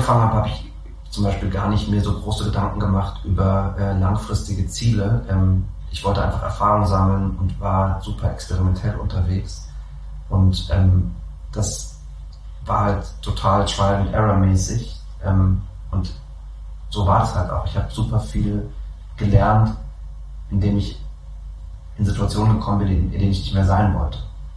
angefangen habe, habe ich zum Beispiel gar nicht mir so große Gedanken gemacht über langfristige Ziele. Ich wollte einfach Erfahrung sammeln und war super experimentell unterwegs. Und das war halt total Trial-and-Error-mäßig. Und so war das halt auch. Ich habe super viel gelernt, indem ich in Situationen gekommen bin, in denen ich nicht mehr sein wollte.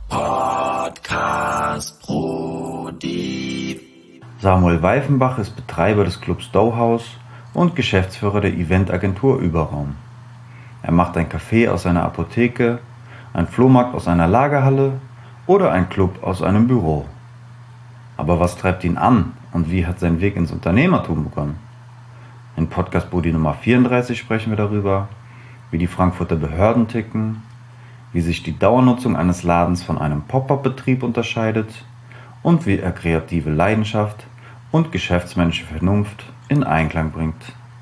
Podcast Brudi. Samuel Weifenbach ist Betreiber des Clubs Doughhouse und Geschäftsführer der Eventagentur Überraum. Er macht ein Café aus einer Apotheke, einen Flohmarkt aus einer Lagerhalle oder einen Club aus einem Büro. Aber was treibt ihn an und wie hat sein Weg ins Unternehmertum begonnen? In Podcast Brudi Nummer 34 sprechen wir darüber, wie die Frankfurter Behörden ticken, wie sich die Dauernutzung eines Ladens von einem Pop-up-Betrieb unterscheidet und wie er kreative Leidenschaft und geschäftsmännische Vernunft in Einklang bringt.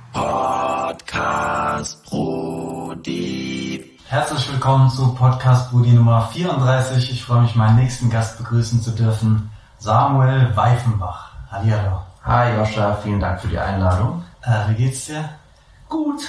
Podcast Brudi. Herzlich willkommen zu Podcast Brudi Nummer 34. Ich freue mich, meinen nächsten Gast begrüßen zu dürfen, Samuel Weifenbach. Hallihallo. Hi Joscha, vielen Dank für die Einladung. Wie geht's dir? Gut.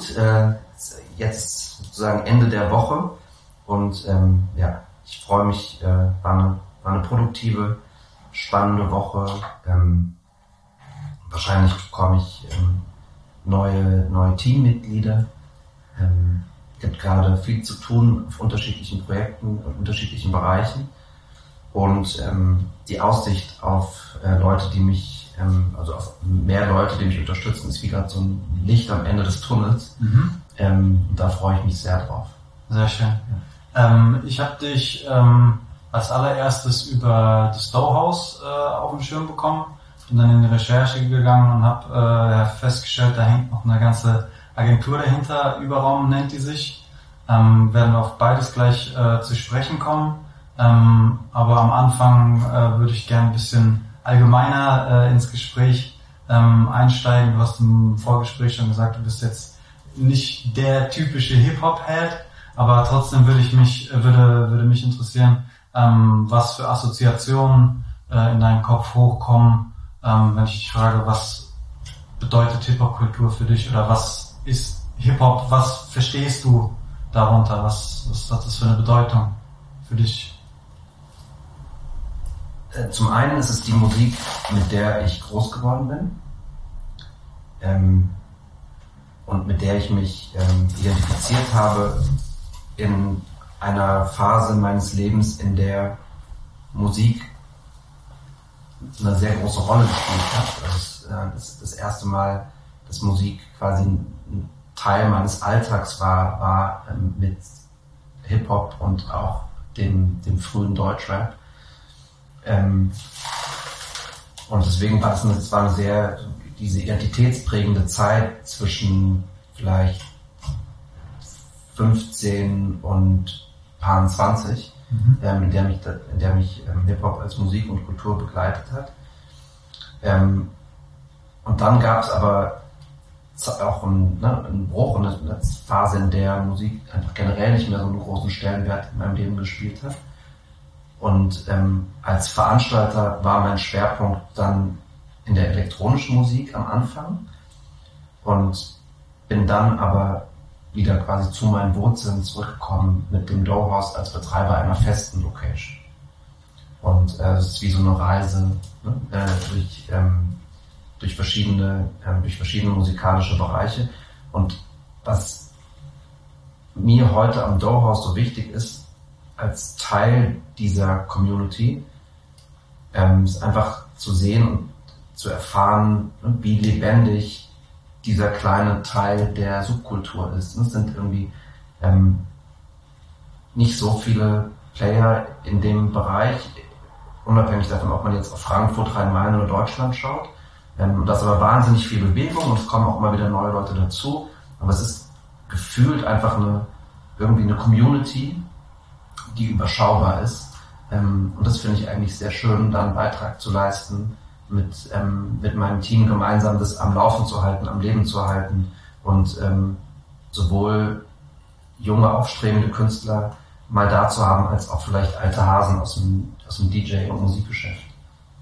Jetzt sozusagen Ende der Woche und ich freue mich, war eine produktive, spannende Woche. Wahrscheinlich bekomme ich neue Teammitglieder. Es gibt gerade viel zu tun auf unterschiedlichen Projekten und unterschiedlichen Bereichen. Und die Aussicht auf Leute, die mich, auf mehr Leute, die mich unterstützen, ist wie gerade so ein Licht am Ende des Tunnels. Da freue ich mich sehr drauf. Sehr schön. Ich habe dich als allererstes über das Doughhouse auf den Schirm bekommen. Bin dann in die Recherche gegangen und habe festgestellt, da hängt noch eine ganze Agentur dahinter. Überraum nennt die sich. Werden wir auf beides gleich zu sprechen kommen. Aber am Anfang würde ich gerne ein bisschen allgemeiner ins Gespräch einsteigen. Du hast im Vorgespräch schon gesagt, du bist jetzt nicht der typische Hip-Hop-Head, aber trotzdem würde mich interessieren, was für Assoziationen in deinen Kopf hochkommen, wenn ich dich frage, was bedeutet Hip-Hop-Kultur für dich oder was ist Hip-Hop, was verstehst du darunter, was hat das für eine Bedeutung für dich? Zum einen ist es die Musik, mit der ich groß geworden bin und mit der ich mich identifiziert habe in einer Phase meines Lebens, in der Musik eine sehr große Rolle gespielt hat. Das erste Mal, dass Musik quasi ein Teil meines Alltags war mit Hip-Hop und auch dem frühen Deutschrap. Und deswegen war es war eine sehr, diese identitätsprägende Zeit zwischen vielleicht 15 und paar 20, in der mich Hip-Hop als Musik und Kultur begleitet hat. Und dann gab es aber auch einen Bruch, eine Phase, in der Musik einfach generell nicht mehr so einen großen Stellenwert in meinem Leben gespielt hat. Und als Veranstalter war mein Schwerpunkt dann in der elektronischen Musik am Anfang und bin dann aber wieder quasi zu meinen Wurzeln zurückgekommen mit dem Doughhouse als Betreiber einer festen Location. Und es ist wie so eine Reise durch verschiedene musikalische Bereiche. Und was mir heute am Doughhouse so wichtig ist, als Teil dieser Community, ist einfach zu sehen und zu erfahren, wie lebendig dieser kleine Teil der Subkultur ist. Es sind irgendwie nicht so viele Player in dem Bereich, unabhängig davon, ob man jetzt auf Frankfurt, Rhein-Main oder Deutschland schaut. Da ist aber wahnsinnig viel Bewegung und es kommen auch immer wieder neue Leute dazu. Aber es ist gefühlt einfach irgendwie eine Community, die überschaubar ist. Und das finde ich eigentlich sehr schön, da einen Beitrag zu leisten, mit meinem Team gemeinsam das am Laufen zu halten, am Leben zu halten und sowohl junge, aufstrebende Künstler mal da zu haben, als auch vielleicht alte Hasen aus dem DJ- und Musikgeschäft.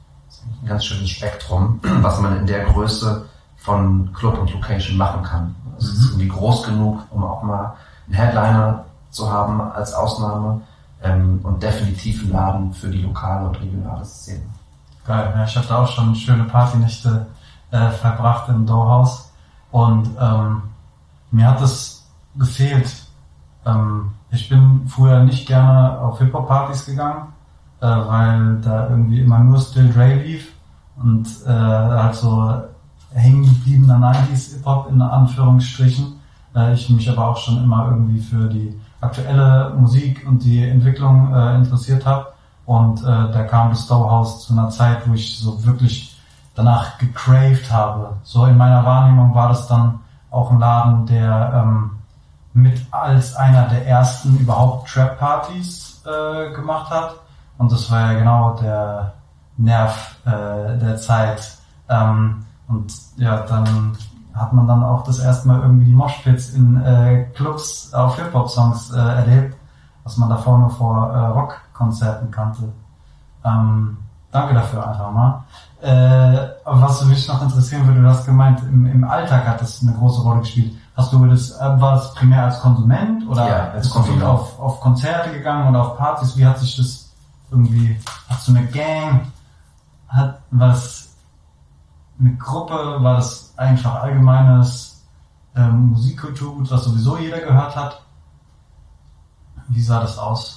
ein ganz schönes Spektrum, was man in der Größe von Club und Location machen kann. Es ist irgendwie groß genug, um auch mal einen Headliner zu haben als Ausnahme und definitiv ein Laden für die lokale und regionale Szene. Geil, ja, ich habe da auch schon schöne Partynächte verbracht im Doughhouse und mir hat es gefehlt. Ich bin früher nicht gerne auf Hip-Hop-Partys gegangen, weil da irgendwie immer nur Still Dre lief und halt so hängen gebliebener 90s Hip-Hop in Anführungsstrichen. Ich mich aber auch schon immer irgendwie für die aktuelle Musik und die Entwicklung interessiert habe. Und da kam das Doughhouse zu einer Zeit, wo ich so wirklich danach gecraved habe. So in meiner Wahrnehmung war das dann auch ein Laden, der mit als einer der ersten überhaupt Trap-Partys gemacht hat. Und das war ja genau der Nerv der Zeit. Und ja, dann hat man dann auch das erste Mal irgendwie die Moshpits in Clubs auf Hip-Hop-Songs erlebt, was man davor nur vor Rockkonzerten kannte. Danke dafür einfach mal. Aber was mich noch interessieren würde, du hast gemeint, im Alltag hat das eine große Rolle gespielt. Hast du das, war das primär als Konsument oder ja, als bist du viel auf Konzerte gegangen oder auf Partys? Wie hat sich das irgendwie, hast du eine Gang? War das eine Gruppe? War das einfach allgemeines Musikkulturgut, was sowieso jeder gehört hat? Wie sah das aus?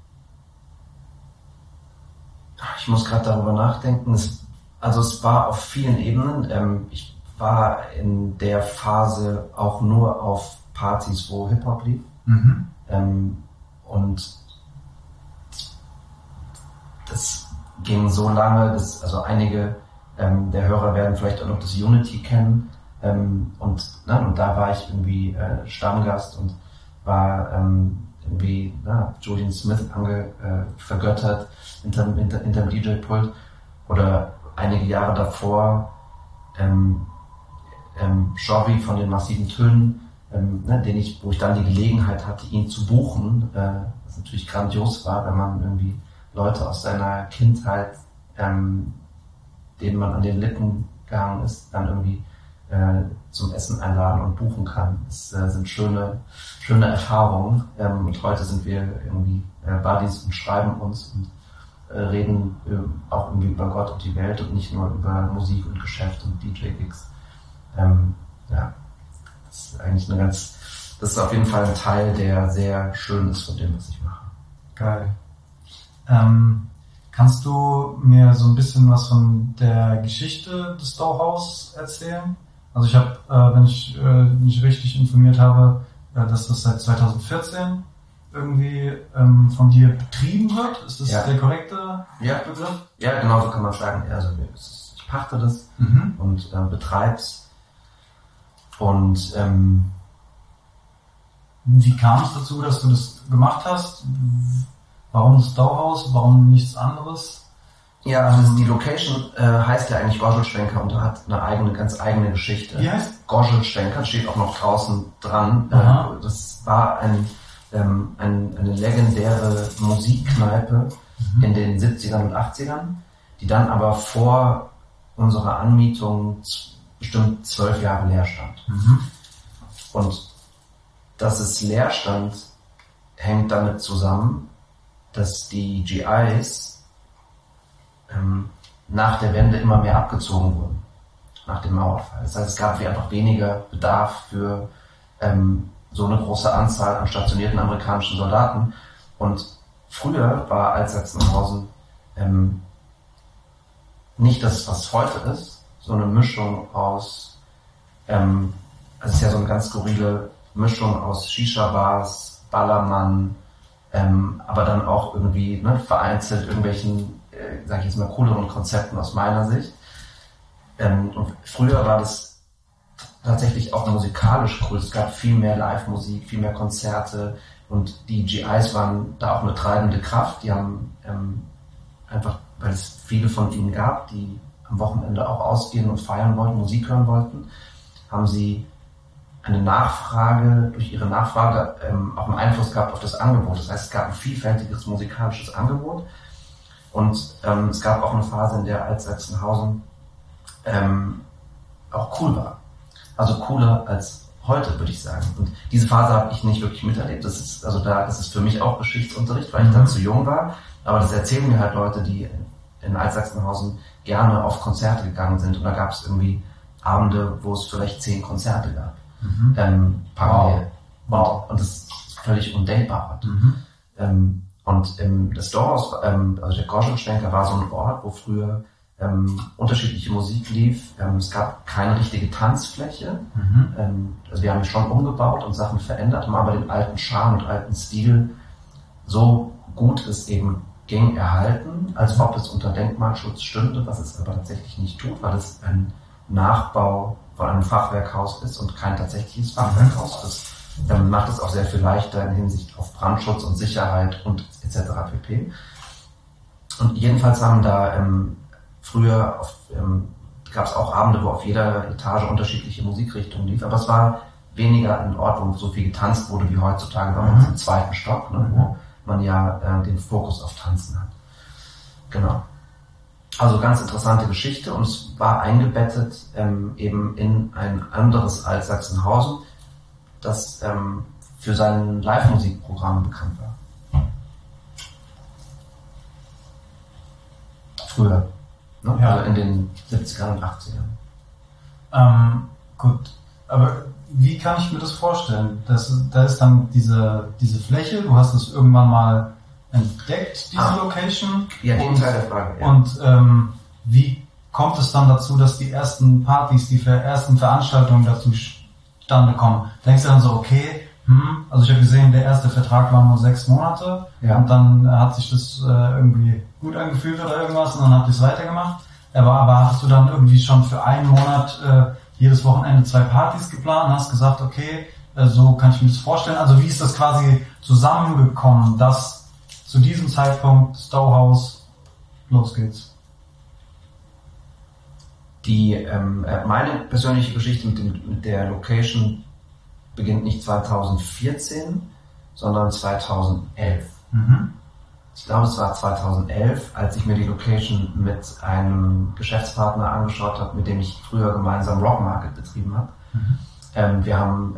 Ich muss gerade darüber nachdenken. Es war auf vielen Ebenen. Ich war in der Phase auch nur auf Partys, wo Hip-Hop lief. Und das ging so lange, dass also einige der Hörer werden vielleicht auch noch das Unity kennen. Und da war ich irgendwie Stammgast und war irgendwie Julian Smith vergöttert hinterm DJ-Pult. Oder einige Jahre davor Jovi von den Massiven Tönen, wo ich dann die Gelegenheit hatte, ihn zu buchen, was natürlich grandios war, wenn man irgendwie Leute aus seiner Kindheit, denen man an den Lippen gehangen ist, dann irgendwie zum Essen einladen und buchen kann. Das sind schöne Erfahrungen. Und heute sind wir irgendwie Buddies und schreiben uns und reden auch irgendwie über Gott und die Welt und nicht nur über Musik und Geschäft und DJ-Gigs. Das ist eigentlich das ist auf jeden Fall ein Teil, der sehr schön ist von dem, was ich mache. Geil. Kannst du mir so ein bisschen was von der Geschichte des Doughhouse erzählen? Also ich habe, wenn ich mich richtig informiert habe, dass das seit 2014 irgendwie von dir betrieben wird. Ist das der korrekte Begriff? Ja, genau so kann man sagen. Also ich pachte das und betreib's. Und wie kam es dazu, dass du das gemacht hast? Warum das Doughhouse? Warum nichts anderes? Ja, also die Location heißt ja eigentlich Gorzelschwenker und hat eine ganz eigene Geschichte. Wie heißt? Gorzelschwenker, steht auch noch draußen dran. Das war eine legendäre Musikkneipe in den 70ern und 80ern, die dann aber vor unserer Anmietung bestimmt 12 Jahre leer stand. Und dass es leer stand, hängt damit zusammen, dass die GIs nach der Wende immer mehr abgezogen wurden, nach dem Mauerfall. Das heißt, es gab einfach weniger Bedarf für so eine große Anzahl an stationierten amerikanischen Soldaten. Und früher war Altsachsenhausen nicht das, was heute ist, so eine Mischung aus, es ist ja so eine ganz skurrile Mischung aus Shisha-Bars, Ballermann, aber dann auch irgendwie vereinzelt irgendwelchen, sag ich jetzt mal, cooleren Konzepten aus meiner Sicht. Und früher war das tatsächlich auch musikalisch cool. Es gab viel mehr Live-Musik, viel mehr Konzerte und die GIs waren da auch eine treibende Kraft. Die haben einfach, weil es viele von ihnen gab, die am Wochenende auch ausgehen und feiern wollten, Musik hören wollten, haben sie durch ihre Nachfrage auch einen Einfluss gehabt auf das Angebot. Das heißt, es gab ein vielfältiges musikalisches Angebot Und es gab auch eine Phase, in der Altsachsenhausen auch cool war. Also cooler als heute, würde ich sagen. Und diese Phase habe ich nicht wirklich miterlebt. Das ist für mich auch Geschichtsunterricht, weil ich dann zu jung war. Aber das erzählen mir halt Leute, die in Altsachsenhausen gerne auf Konzerte gegangen sind. Und da gab es irgendwie Abende, wo es vielleicht 10 Konzerte gab. Parallel. Wow. Und das ist völlig undenkbar. Und das Dorf, also der Gorschenschwenker war so ein Ort, wo früher unterschiedliche Musik lief. Es gab keine richtige Tanzfläche. Also wir haben schon umgebaut und Sachen verändert, haben aber den alten Charme und alten Stil so gut es eben ging erhalten, als ob es unter Denkmalschutz stünde, was es aber tatsächlich nicht tut, weil es ein Nachbau von einem Fachwerkhaus ist und kein tatsächliches Fachwerkhaus. Das macht es auch sehr viel leichter in Hinsicht auf Brandschutz und Sicherheit und etc. pp. Und jedenfalls haben da früher gab es auch Abende, wo auf jeder Etage unterschiedliche Musikrichtungen lief, aber es war weniger ein Ort, wo so viel getanzt wurde wie heutzutage bei uns im 2. Stock, ne, wo man ja den Fokus auf Tanzen hat. Genau. Also ganz interessante Geschichte und es war eingebettet eben in ein anderes Altsachsenhausen, das für sein Live-Musikprogramm bekannt war. Früher. Ne? Ja. Also in den 70ern und 80ern. Gut, aber wie kann ich mir das vorstellen? Da ist dann diese Fläche, du hast es irgendwann mal entdeckt, diese Location. Ja, den Teil der Frage. Ja. Und wie kommt es dann dazu, dass die ersten Partys, die ersten Veranstaltungen dazu zustande kommen? Denkst du dann so, okay, also ich habe gesehen, der erste Vertrag war nur 6 Monate und dann hat sich das irgendwie gut angefühlt oder irgendwas und dann habt ihr es weitergemacht. Aber hast du dann irgendwie schon für einen Monat jedes Wochenende 2 Partys geplant und hast gesagt, okay, so kann ich mir das vorstellen. Also wie ist das quasi zusammengekommen, dass zu diesem Zeitpunkt Stowhouse los geht's? Meine persönliche Geschichte mit der Location beginnt nicht 2014, sondern 2011. Ich glaube, es war 2011, als ich mir die Location mit einem Geschäftspartner angeschaut habe, mit dem ich früher gemeinsam Rock Market betrieben habe. Wir haben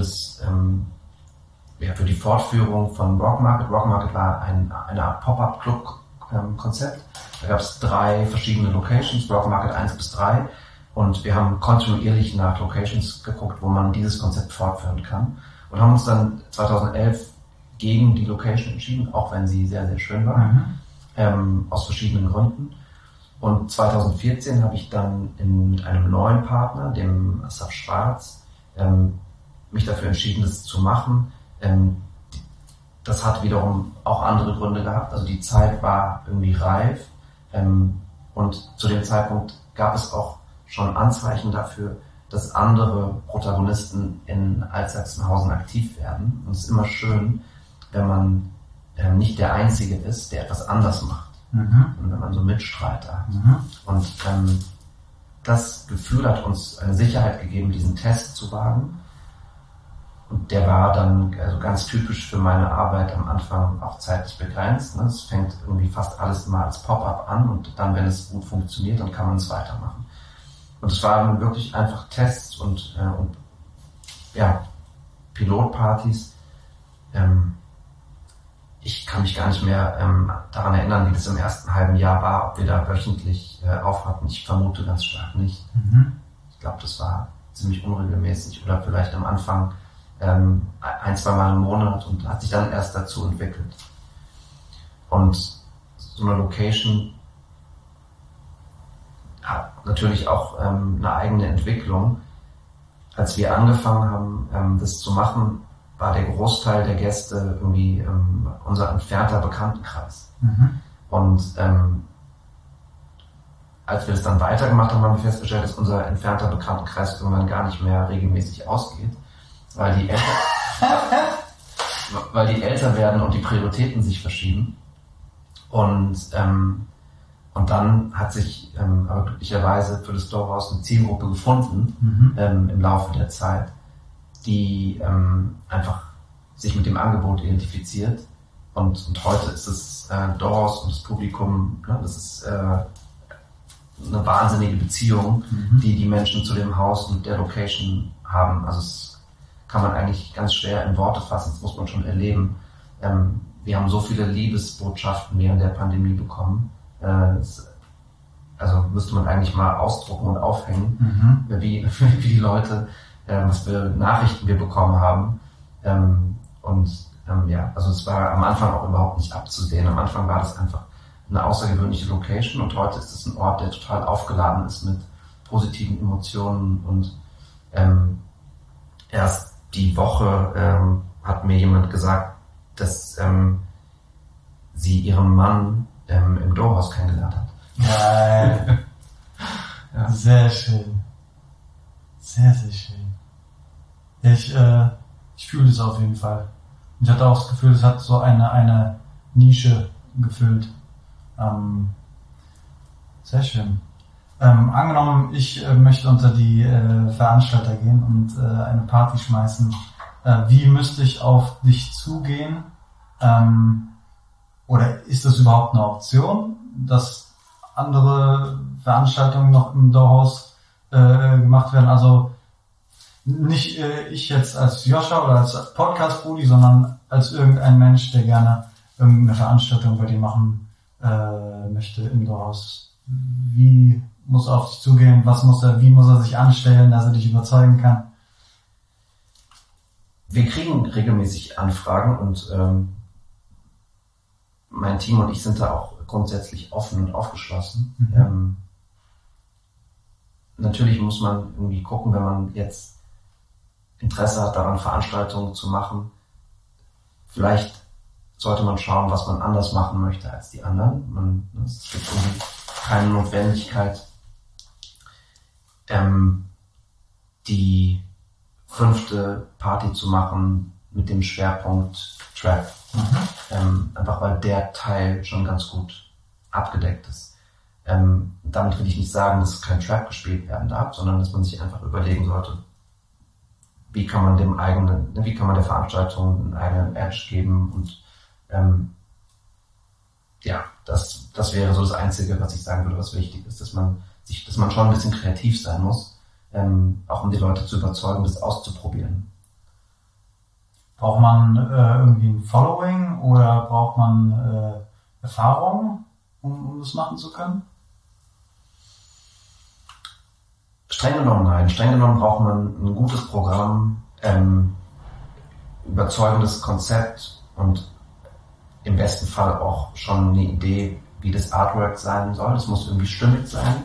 für die Fortführung von Rock Market war eine Art Pop-Up-Club-Konzept. Da gab es 3 verschiedene Locations, Rock Market 1 bis 3. Und wir haben kontinuierlich nach Locations geguckt, wo man dieses Konzept fortführen kann. Und haben uns dann 2011 gegen die Location entschieden, auch wenn sie sehr, sehr schön war, aus verschiedenen Gründen. Und 2014 habe ich dann mit einem neuen Partner, dem Asaf Schwarz, mich dafür entschieden, das zu machen. Das hat wiederum auch andere Gründe gehabt. Also die Zeit war irgendwie reif. Und zu dem Zeitpunkt gab es auch schon Anzeichen dafür, dass andere Protagonisten in Altsachsenhausen aktiv werden. Und es ist immer schön, wenn man nicht der Einzige ist, der etwas anders macht. Und wenn man so Mitstreiter hat. Und das Gefühl hat uns eine Sicherheit gegeben, diesen Test zu wagen. Und der war dann also ganz typisch für meine Arbeit am Anfang auch zeitlich begrenzt. Ne? Es fängt irgendwie fast alles immer als Pop-up an und dann, wenn es gut funktioniert, dann kann man es weitermachen. Und es waren wirklich einfach Tests und Pilotpartys. Ich kann mich gar nicht mehr daran erinnern, wie das im ersten halben Jahr war, ob wir da wöchentlich auf hatten. Ich vermute ganz stark nicht. Ich glaube, das war ziemlich unregelmäßig oder vielleicht am Anfang 1-2 Mal im Monat und hat sich dann erst dazu entwickelt. Und so eine Location hat natürlich auch eine eigene Entwicklung. Als wir angefangen haben, das zu machen, war der Großteil der Gäste irgendwie unser entfernter Bekanntenkreis. Und als wir das dann weitergemacht haben, haben wir festgestellt, dass unser entfernter Bekanntenkreis irgendwann gar nicht mehr regelmäßig ausgeht, weil die älter werden und die Prioritäten sich verschieben. Und dann hat sich aber glücklicherweise für das Stowhouse eine Zielgruppe gefunden im Laufe der Zeit, die einfach sich mit dem Angebot identifiziert Und heute ist es Doors und das Publikum, ne, das ist eine wahnsinnige Beziehung, die Menschen zu dem Haus und der Location haben. Also es kann man eigentlich ganz schwer in Worte fassen, das muss man schon erleben. Wir haben so viele Liebesbotschaften während der Pandemie bekommen. Also müsste man eigentlich mal ausdrucken und aufhängen, wie die Leute, was für Nachrichten wir bekommen haben. Also es war am Anfang auch überhaupt nicht abzusehen. Am Anfang war das einfach eine außergewöhnliche Location und heute ist es ein Ort, der total aufgeladen ist mit positiven Emotionen und erst die Woche hat mir jemand gesagt, dass sie ihren Mann im Doorhaus kennengelernt hat. Geil. Ja. Sehr schön. Sehr, sehr schön. Ich fühle es auf jeden Fall. Ich hatte auch das Gefühl, es hat so eine Nische gefüllt. Sehr schön. Angenommen, ich möchte unter die Veranstalter gehen und eine Party schmeißen. Wie müsste ich auf dich zugehen? Oder ist das überhaupt eine Option, dass andere Veranstaltungen noch im Doorhaus gemacht werden? Also nicht ich jetzt als Joscha oder als Podcast-Brudi, sondern als irgendein Mensch, der gerne irgendeine Veranstaltung bei dir machen möchte im Doorhaus. Wie muss er auf dich zugehen? Wie muss er sich anstellen, dass er dich überzeugen kann? Wir kriegen regelmäßig Anfragen und mein Team und ich sind da auch grundsätzlich offen und aufgeschlossen. Natürlich muss man irgendwie gucken, wenn man jetzt Interesse hat daran, Veranstaltungen zu machen. Vielleicht sollte man schauen, was man anders machen möchte als die anderen. Es gibt irgendwie keine Notwendigkeit, die 5. Party zu machen mit dem Schwerpunkt Trap. Einfach weil der Teil schon ganz gut abgedeckt ist. Damit will ich nicht sagen, dass kein Trap gespielt werden darf, sondern dass man sich einfach überlegen sollte, wie kann man der Veranstaltung einen eigenen Edge geben und das wäre so das Einzige, was ich sagen würde, was wichtig ist, dass man schon ein bisschen kreativ sein muss, auch um die Leute zu überzeugen, das auszuprobieren. Braucht man irgendwie ein Following oder braucht man Erfahrung, um das machen zu können? Streng genommen nein. Streng genommen braucht man ein gutes Programm, überzeugendes Konzept und im besten Fall auch schon eine Idee, wie das Artwork sein soll. Es muss irgendwie stimmig sein.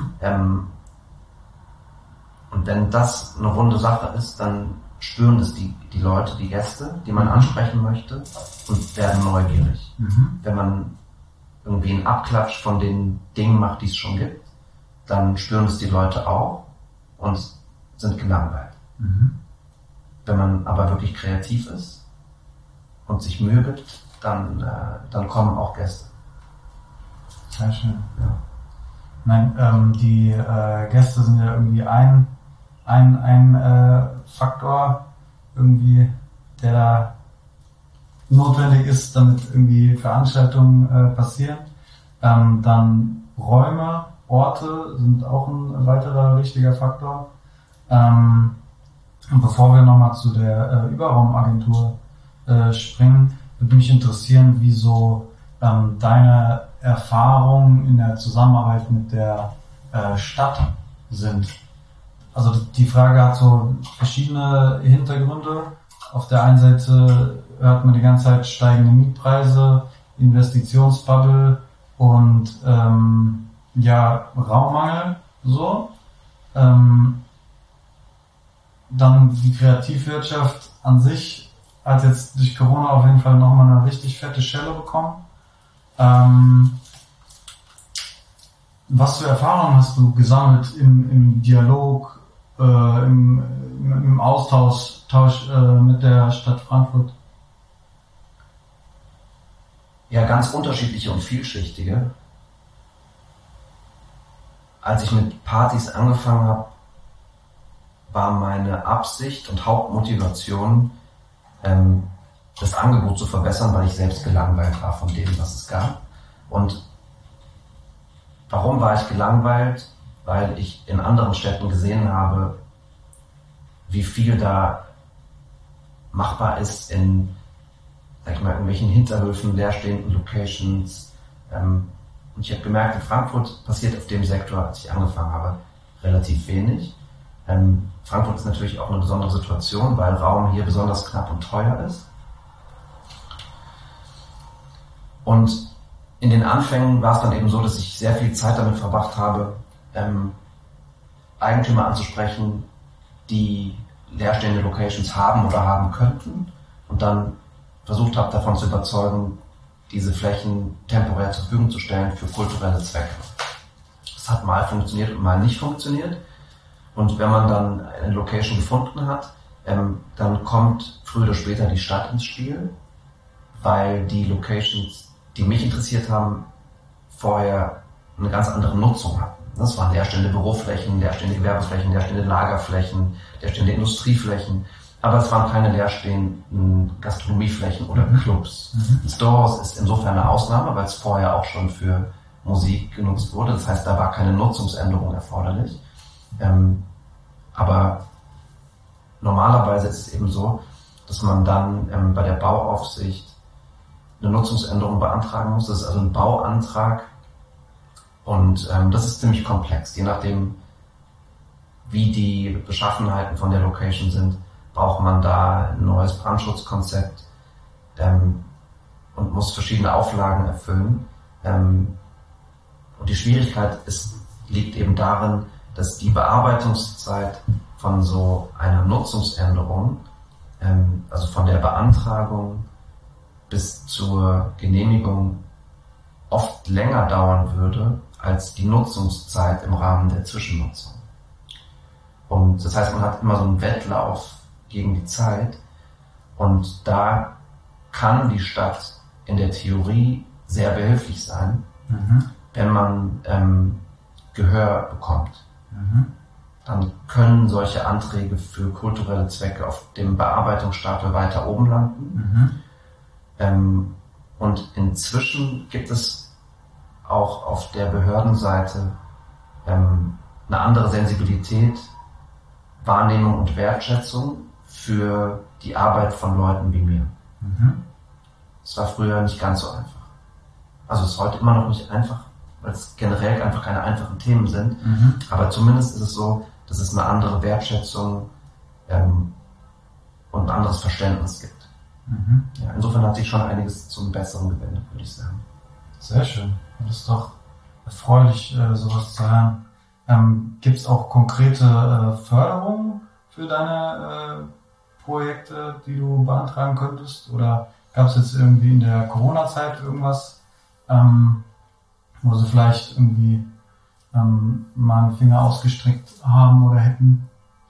Und wenn das eine runde Sache ist, dann spüren das die Leute, die Gäste, die man ansprechen möchte und werden neugierig. Wenn man irgendwie einen Abklatsch von den Dingen macht, die es schon gibt, dann spüren es die Leute auch und sind gelangweilt. Wenn man aber wirklich kreativ ist und sich Mühe gibt, dann kommen auch Gäste. Sehr schön. Ja. Nein, die Gäste sind ja irgendwie ein Faktor, irgendwie, der da notwendig ist, damit irgendwie Veranstaltungen passieren. Dann Räume, Orte sind auch ein weiterer wichtiger Faktor. Und bevor wir nochmal zu der Überraumagentur springen, würde mich interessieren, wie so deine Erfahrungen in der Zusammenarbeit mit der Stadt sind. Also die Frage hat so verschiedene Hintergründe. Auf der einen Seite hört man die ganze Zeit steigende Mietpreise, Investitionsbubble und Raummangel. So. Dann die Kreativwirtschaft an sich hat jetzt durch Corona auf jeden Fall nochmal eine richtig fette Schelle bekommen. Was für Erfahrungen hast du gesammelt im Dialog, im Austausch mit der Stadt Frankfurt? Ja, ganz unterschiedliche und vielschichtige. Als ich mit Partys angefangen habe, war meine Absicht und Hauptmotivation, das Angebot zu verbessern, weil ich selbst gelangweilt war von dem, was es gab. Und warum war ich gelangweilt? Weil ich in anderen Städten gesehen habe, wie viel da machbar ist in, sag ich mal, irgendwelchen Hinterhöfen, leerstehenden Locations. Und ich habe gemerkt, in Frankfurt passiert auf dem Sektor, als ich angefangen habe, relativ wenig. Frankfurt ist natürlich auch eine besondere Situation, weil Raum hier besonders knapp und teuer ist. Und in den Anfängen war es dann eben so, dass ich sehr viel Zeit damit verbracht habe, Eigentümer anzusprechen, die leerstehende Locations haben oder haben könnten und dann versucht habe, davon zu überzeugen, diese Flächen temporär zur Verfügung zu stellen für kulturelle Zwecke. Das hat mal funktioniert und mal nicht funktioniert. Und wenn man dann eine Location gefunden hat, dann kommt früher oder später die Stadt ins Spiel, weil die Locations, die mich interessiert haben, vorher eine ganz andere Nutzung hatten. Das waren leerstehende Büroflächen, leerstehende Gewerbeflächen, leerstehende Lagerflächen, leerstehende Industrieflächen, aber es waren keine leerstehenden Gastronomieflächen oder Clubs. Das Storehouse ist insofern eine Ausnahme, weil es vorher auch schon für Musik genutzt wurde. Das heißt, da war keine Nutzungsänderung erforderlich. Aber normalerweise ist es eben so, dass man dann bei der Bauaufsicht eine Nutzungsänderung beantragen muss. Das ist also ein Bauantrag und das ist ziemlich komplex. Je nachdem, wie die Beschaffenheiten von der Location sind, braucht man da ein neues Brandschutzkonzept und muss verschiedene Auflagen erfüllen. Und die Schwierigkeit liegt eben darin, dass die Bearbeitungszeit von so einer Nutzungsänderung, also von der Beantragung bis zur Genehmigung, oft länger dauern würde als die Nutzungszeit im Rahmen der Zwischennutzung. Und das heißt, man hat immer so einen Wettlauf gegen die Zeit und da kann die Stadt in der Theorie sehr behilflich sein, wenn man Gehör bekommt. Dann können solche Anträge für kulturelle Zwecke auf dem Bearbeitungsstapel weiter oben landen. Und inzwischen gibt es auch auf der Behördenseite eine andere Sensibilität, Wahrnehmung und Wertschätzung für die Arbeit von Leuten wie mir. Es war früher nicht ganz so einfach. Also es ist heute immer noch nicht einfach, weil es generell einfach keine einfachen Themen sind. Aber zumindest ist es so, dass es eine andere Wertschätzung und ein anderes Verständnis gibt. Ja, insofern hat sich schon einiges zum Besseren gewendet, würde ich sagen. Sehr schön. Das ist doch erfreulich, sowas zu hören. Gibt es auch konkrete Förderungen für deine Projekte, die du beantragen könntest? Oder gab es jetzt irgendwie in der Corona-Zeit irgendwas, wo sie vielleicht irgendwie mal einen Finger ausgestreckt haben oder hätten?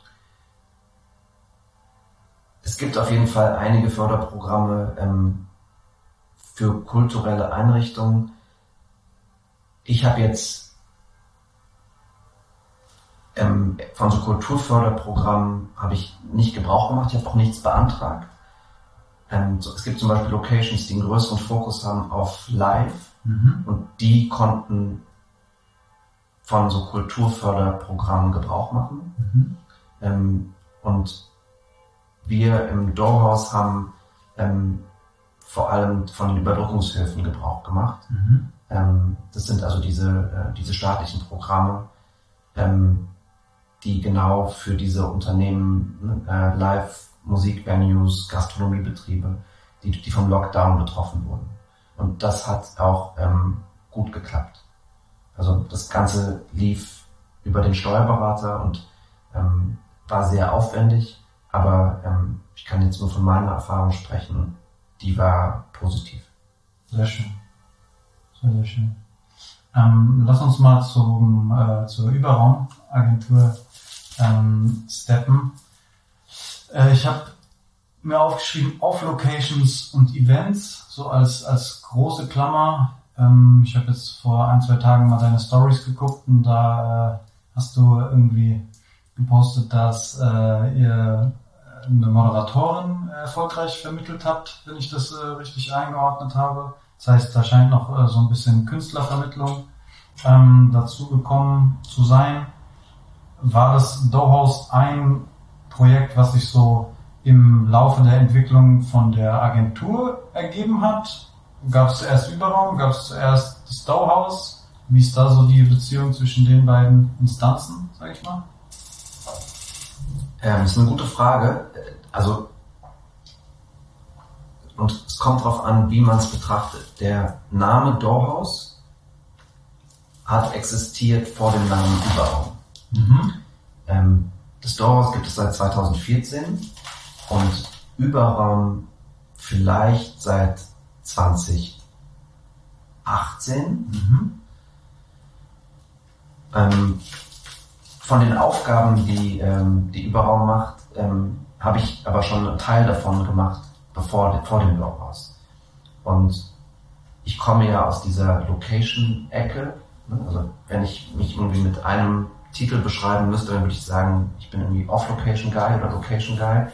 Es gibt auf jeden Fall einige Förderprogramme für kulturelle Einrichtungen. Ich habe jetzt von so Kulturförderprogrammen habe ich nicht Gebrauch gemacht, ich habe auch nichts beantragt. Es gibt zum Beispiel Locations, die einen größeren Fokus haben auf Live und die konnten von so Kulturförderprogrammen Gebrauch machen. Und wir im Dollhouse haben vor allem von Überbrückungshilfen Gebrauch gemacht. Das sind also diese staatlichen Programme, die genau für diese Unternehmen, Live-Musikvenues, Gastronomiebetriebe, die vom Lockdown betroffen wurden. Und das hat auch gut geklappt. Also das Ganze lief über den Steuerberater und war sehr aufwendig, aber ich kann jetzt nur von meiner Erfahrung sprechen, die war positiv. Sehr schön. Sehr, sehr schön. Lass uns mal zur Überraumagentur steppen. Ich habe mir aufgeschrieben, Off-Locations und Events, so als große Klammer. Ich habe jetzt vor 1-2 Tagen mal deine Stories geguckt und da hast du irgendwie gepostet, dass ihr eine Moderatorin erfolgreich vermittelt habt, wenn ich das richtig eingeordnet habe. Das heißt, da scheint noch so ein bisschen Künstlervermittlung dazu gekommen zu sein. War das Doughhouse ein Projekt, was sich so im Laufe der Entwicklung von der Agentur ergeben hat? Gab es zuerst Überraum? Gab es zuerst das Doughhouse? Wie ist da so die Beziehung zwischen den beiden Instanzen, sag ich mal? Das ist eine gute Frage. Also, und es kommt darauf an, wie man es betrachtet. Der Name Doughhouse hat existiert vor dem Namen Überraum. Das Doughhouse gibt es seit 2014 und Überraum vielleicht seit 2018. Von den Aufgaben, die Überraum macht, habe ich aber schon einen Teil davon gemacht, vor dem Doughhouse. Und ich komme ja aus dieser Location-Ecke. Also wenn ich mich irgendwie mit einem Titel beschreiben müsste, dann würde ich sagen, ich bin irgendwie Off-Location-Guy oder Location-Guy.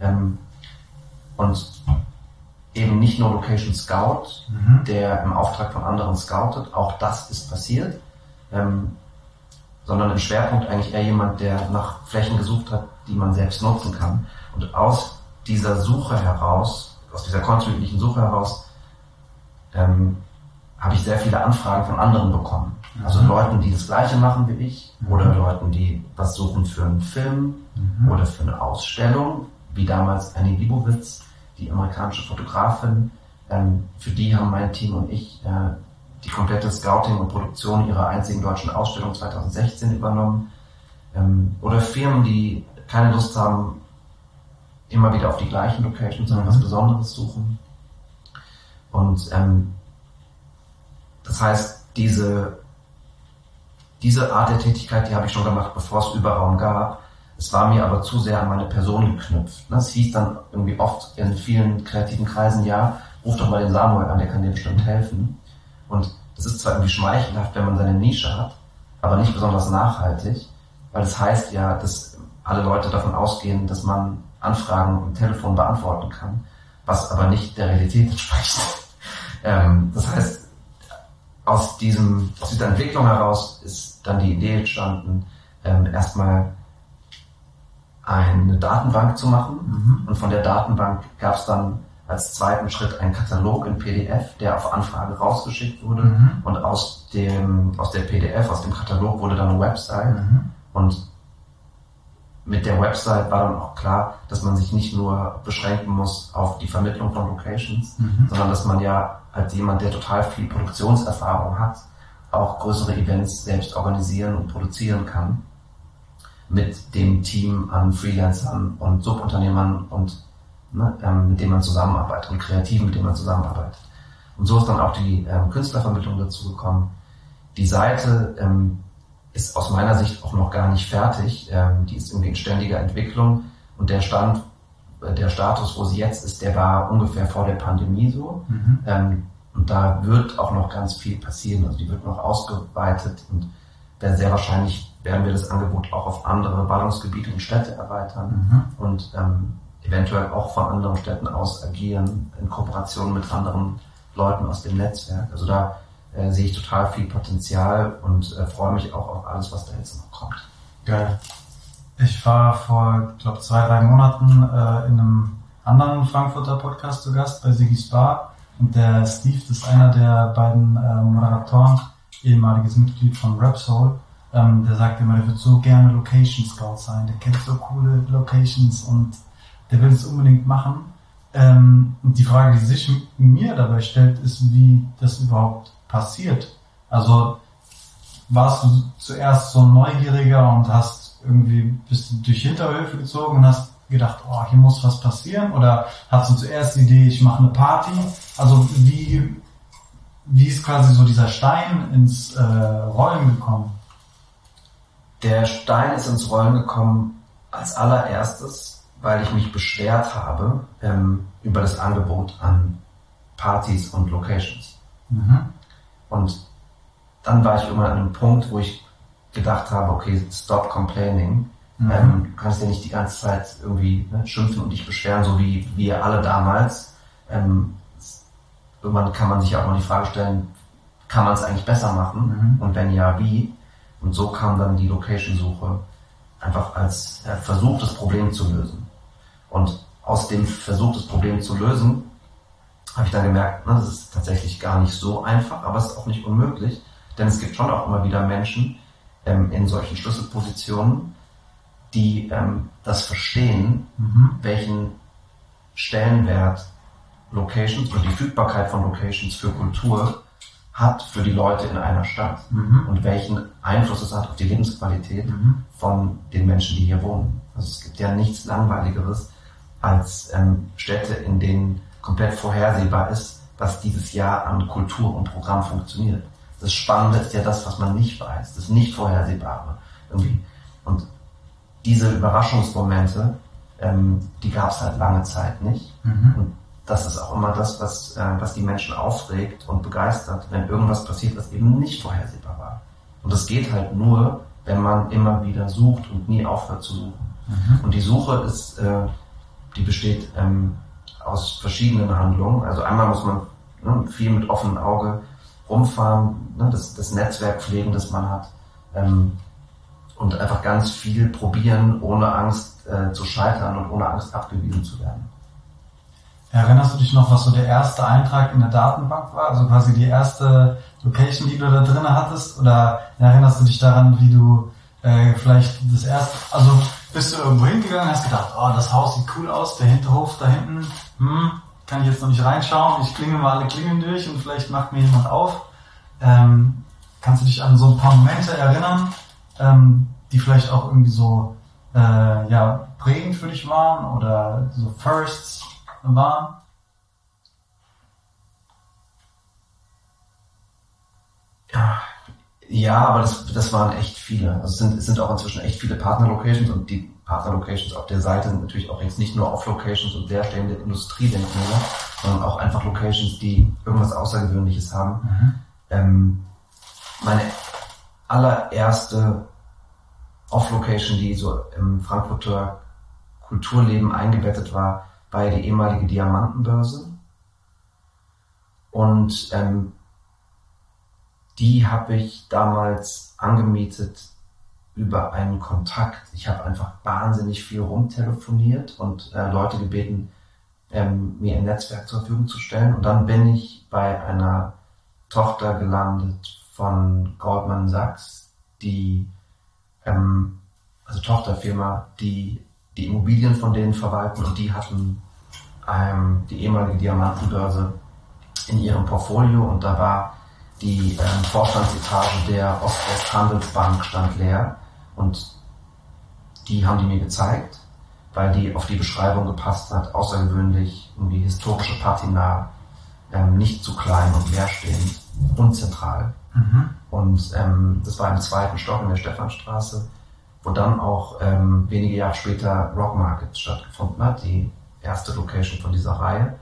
Und eben nicht nur Location Scout, der im Auftrag von anderen scoutet, auch das ist passiert, sondern im Schwerpunkt eigentlich eher jemand, der nach Flächen gesucht hat, die man selbst nutzen kann. Und aus dieser Suche heraus, aus dieser kontinuierlichen Suche heraus, habe ich sehr viele Anfragen von anderen bekommen. Also Leuten, die das Gleiche machen wie ich, oder Leuten, die was suchen für einen Film oder für eine Ausstellung, wie damals Annie Leibovitz, die amerikanische Fotografin. Für die haben mein Team und ich die komplette Scouting und Produktion ihrer einzigen deutschen Ausstellung 2016 übernommen. Oder Firmen, die keine Lust haben, immer wieder auf die gleichen Locations, sondern was Besonderes suchen. Und das heißt, diese Art der Tätigkeit, die habe ich schon gemacht, bevor es Überraum gab. Es war mir aber zu sehr an meine Person geknüpft. Es hieß dann irgendwie oft in vielen kreativen Kreisen, ja, ruf doch mal den Samuel an, der kann dir bestimmt helfen. Und das ist zwar irgendwie schmeichelhaft, wenn man seine Nische hat, aber nicht besonders nachhaltig, weil das heißt ja, dass alle Leute davon ausgehen, dass man Anfragen am Telefon beantworten kann, was aber nicht der Realität entspricht. Das heißt, aus dieser Entwicklung heraus ist dann die Idee entstanden, erstmal eine Datenbank zu machen. Und von der Datenbank gab es dann als zweiten Schritt einen Katalog in PDF, der auf Anfrage rausgeschickt wurde. Und aus der PDF, aus dem Katalog wurde dann eine Website. Und mit der Website war dann auch klar, dass man sich nicht nur beschränken muss auf die Vermittlung von Locations, sondern dass man ja als jemand, der total viel Produktionserfahrung hat, auch größere Events selbst organisieren und produzieren kann mit dem Team an Freelancern und Subunternehmern und mit denen man zusammenarbeitet und Kreativen, mit denen man zusammenarbeitet. Und so ist dann auch die Künstlervermittlung dazu gekommen. Die Seite ist aus meiner Sicht auch noch gar nicht fertig. Die ist irgendwie in ständiger Entwicklung und der Status, wo sie jetzt ist, der war ungefähr vor der Pandemie so. Und da wird auch noch ganz viel passieren. Also die wird noch ausgeweitet und sehr wahrscheinlich werden wir das Angebot auch auf andere Ballungsgebiete und Städte erweitern und eventuell auch von anderen Städten aus agieren in Kooperation mit anderen Leuten aus dem Netzwerk. Also da sehe ich total viel Potenzial und freue mich auch auf alles, was da jetzt noch kommt. Geil. Ich war vor, glaube 2-3 Monaten in einem anderen Frankfurter Podcast zu Gast bei Sigis Bar und der Steve, das ist einer der beiden Moderatoren, ehemaliges Mitglied von Rapsoul, der sagt immer, der wird so gerne Location Scout sein, der kennt so coole Locations und der will es unbedingt machen. Und die Frage, die sich mir dabei stellt, ist, wie das überhaupt passiert. Also warst du zuerst so Neugieriger und bist du durch Hinterhöfe gezogen und hast gedacht, oh, hier muss was passieren? Oder hast du zuerst die Idee, ich mache eine Party? Also wie ist quasi so dieser Stein ins Rollen gekommen? Der Stein ist ins Rollen gekommen als allererstes, weil ich mich beschwert habe über das Angebot an Partys und Locations. Und dann war ich irgendwann an einem Punkt, wo ich gedacht habe, okay, stop complaining. Du kannst ja nicht die ganze Zeit irgendwie schimpfen und dich beschweren, so wie wir alle damals. Irgendwann kann man sich auch mal die Frage stellen, kann man es eigentlich besser machen? Und wenn ja, wie? Und so kam dann die Location-Suche einfach als Versuch, das Problem zu lösen. Und aus dem Versuch, das Problem zu lösen, habe ich dann gemerkt, das ist tatsächlich gar nicht so einfach, aber es ist auch nicht unmöglich, denn es gibt schon auch immer wieder Menschen in solchen Schlüsselpositionen, die das verstehen, welchen Stellenwert Locations oder die Verfügbarkeit von Locations für Kultur hat für die Leute in einer Stadt und welchen Einfluss es hat auf die Lebensqualität von den Menschen, die hier wohnen. Also es gibt ja nichts Langweiligeres als Städte, in denen komplett vorhersehbar ist, was dieses Jahr an Kultur und Programm funktioniert. Das Spannende ist ja das, was man nicht weiß, das Nicht-Vorhersehbare irgendwie. Und diese Überraschungsmomente, die gab es halt lange Zeit nicht. Und das ist auch immer das, was die Menschen aufregt und begeistert, wenn irgendwas passiert, was eben nicht vorhersehbar war. Und das geht halt nur, wenn man immer wieder sucht und nie aufhört zu suchen. Und die Suche ist, die besteht aus verschiedenen Handlungen. Also einmal muss man viel mit offenem Auge rumfahren, das Netzwerk pflegen, das man hat, und einfach ganz viel probieren, ohne Angst zu scheitern und ohne Angst abgewiesen zu werden. Erinnerst du dich noch, was so der erste Eintrag in der Datenbank war? Also quasi die erste Location, die du da drin hattest? Oder erinnerst du dich daran, wie du vielleicht das erste, also bist du irgendwo hingegangen, hast gedacht, oh, das Haus sieht cool aus, der Hinterhof da hinten, kann ich jetzt noch nicht reinschauen, ich klingel mal alle Klingeln durch und vielleicht macht mir jemand auf. Kannst du dich an so ein paar Momente erinnern, die vielleicht auch irgendwie so prägend für dich waren oder so Firsts waren? Ja, aber das waren echt viele. Also es sind auch inzwischen echt viele Partner-Locations und die Partner-Locations auf der Seite sind natürlich auch jetzt nicht nur Off-Locations und leerstehende Industriedenkmäler, sondern auch einfach Locations, die irgendwas Außergewöhnliches haben. Meine allererste Off-Location, die so im Frankfurter Kulturleben eingebettet war ja die ehemalige Diamantenbörse. Und die habe ich damals angemietet über einen Kontakt. Ich habe einfach wahnsinnig viel rumtelefoniert und Leute gebeten, mir ein Netzwerk zur Verfügung zu stellen. Und dann bin ich bei einer Tochter gelandet von Goldman Sachs, die also Tochterfirma, die Immobilien von denen verwalten, und die hatten die ehemalige Diamantenbörse in ihrem Portfolio, und da war die Vorstandsetage der Ost-West-Handelsbank stand leer, und die haben die mir gezeigt, weil die auf die Beschreibung gepasst hat, außergewöhnlich, irgendwie historische Patina, nicht zu klein und leerstehend und zentral. Und das war im 2. Stock in der Stephanstraße, wo dann auch wenige Jahre später Rock Market stattgefunden hat, die erste Location von dieser Reihe.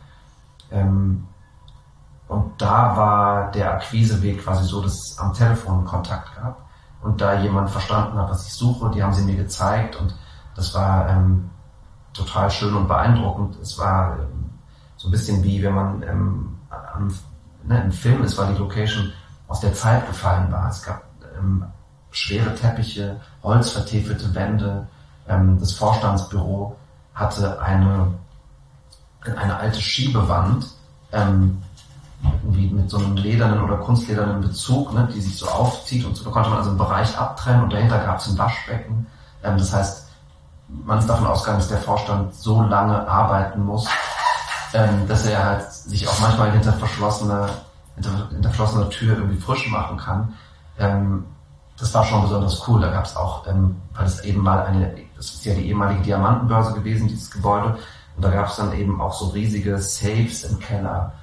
Und da war der Akquiseweg quasi so, dass es am Telefon Kontakt gab und da jemand verstanden hat, was ich suche. Die haben sie mir gezeigt, und das war total schön und beeindruckend. Es war so ein bisschen wie wenn man im Film ist, weil die Location aus der Zeit gefallen war. Es gab schwere Teppiche, holzvertäfelte Wände. Das Vorstandsbüro hatte eine alte Schiebewand, irgendwie mit so einem ledernen oder kunstledernen Bezug, die sich so aufzieht, und so konnte man also einen Bereich abtrennen, und dahinter gab es ein Waschbecken. Das heißt, man ist davon ausgegangen, dass der Vorstand so lange arbeiten muss, dass er halt sich auch manchmal hinter verschlossener Tür irgendwie frisch machen kann. Das war schon besonders cool. Da gab es auch, weil es eben mal das ist ja die ehemalige Diamantenbörse gewesen, dieses Gebäude, und da gab es dann eben auch so riesige Safes im Keller,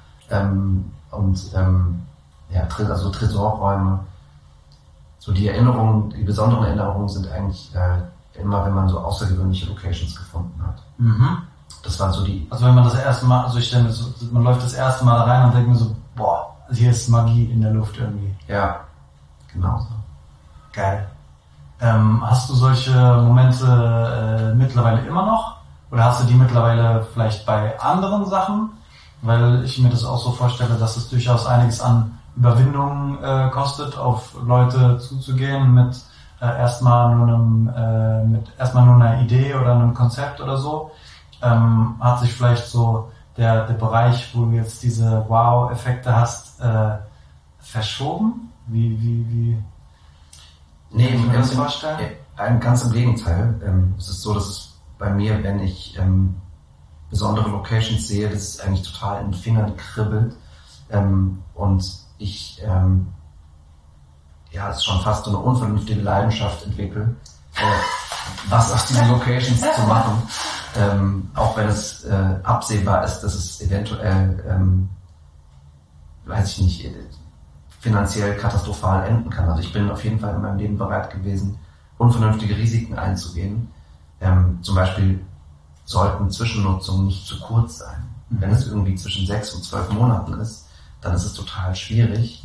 also Tresorräume. So die besonderen Erinnerungen sind eigentlich immer, wenn man so außergewöhnliche Locations gefunden hat. Das waren so die... Also wenn man das erste Mal, also ich stelle mir so, man läuft das erste Mal rein und denkt mir so, boah, hier ist Magie in der Luft irgendwie. Ja, genau so. Geil. Hast du solche Momente mittlerweile immer noch? Oder hast du die mittlerweile vielleicht bei anderen Sachen? Weil ich mir das auch so vorstelle, dass es durchaus einiges an Überwindung kostet, auf Leute zuzugehen mit erstmal nur einer Idee oder einem Konzept oder so. Hat sich vielleicht so der Bereich, wo du jetzt diese Wow-Effekte hast, verschoben? Wie Nee, kann ich mir das vorstellen? Ganz im Gegenteil. Es ist so, dass es bei mir, wenn ich besondere Locations sehe, dass es eigentlich total in den Fingern kribbelt. Und ich es ist schon fast so eine unvernünftige Leidenschaft entwickle, was aus diesen Locations zu machen. Auch wenn es absehbar ist, dass es eventuell, weiß ich nicht, finanziell katastrophal enden kann. Also ich bin auf jeden Fall in meinem Leben bereit gewesen, unvernünftige Risiken einzugehen. Zum Beispiel sollten Zwischennutzungen nicht zu kurz sein. Wenn es irgendwie zwischen 6 und 12 Monaten ist, dann ist es total schwierig,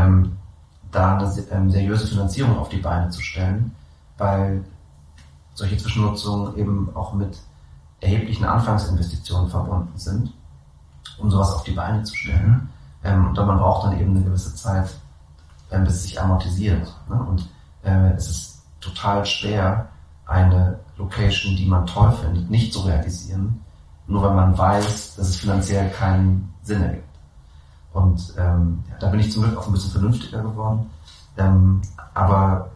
da eine seriöse Finanzierung auf die Beine zu stellen, weil solche Zwischennutzungen eben auch mit erheblichen Anfangsinvestitionen verbunden sind, um sowas auf die Beine zu stellen. Und man braucht dann eben eine gewisse Zeit, bis es sich amortisiert. Ne? Und es ist total schwer, eine Location, die man toll findet, nicht zu realisieren, nur weil man weiß, dass es finanziell keinen Sinn ergibt. Und da bin ich zum Glück auch ein bisschen vernünftiger geworden. Aber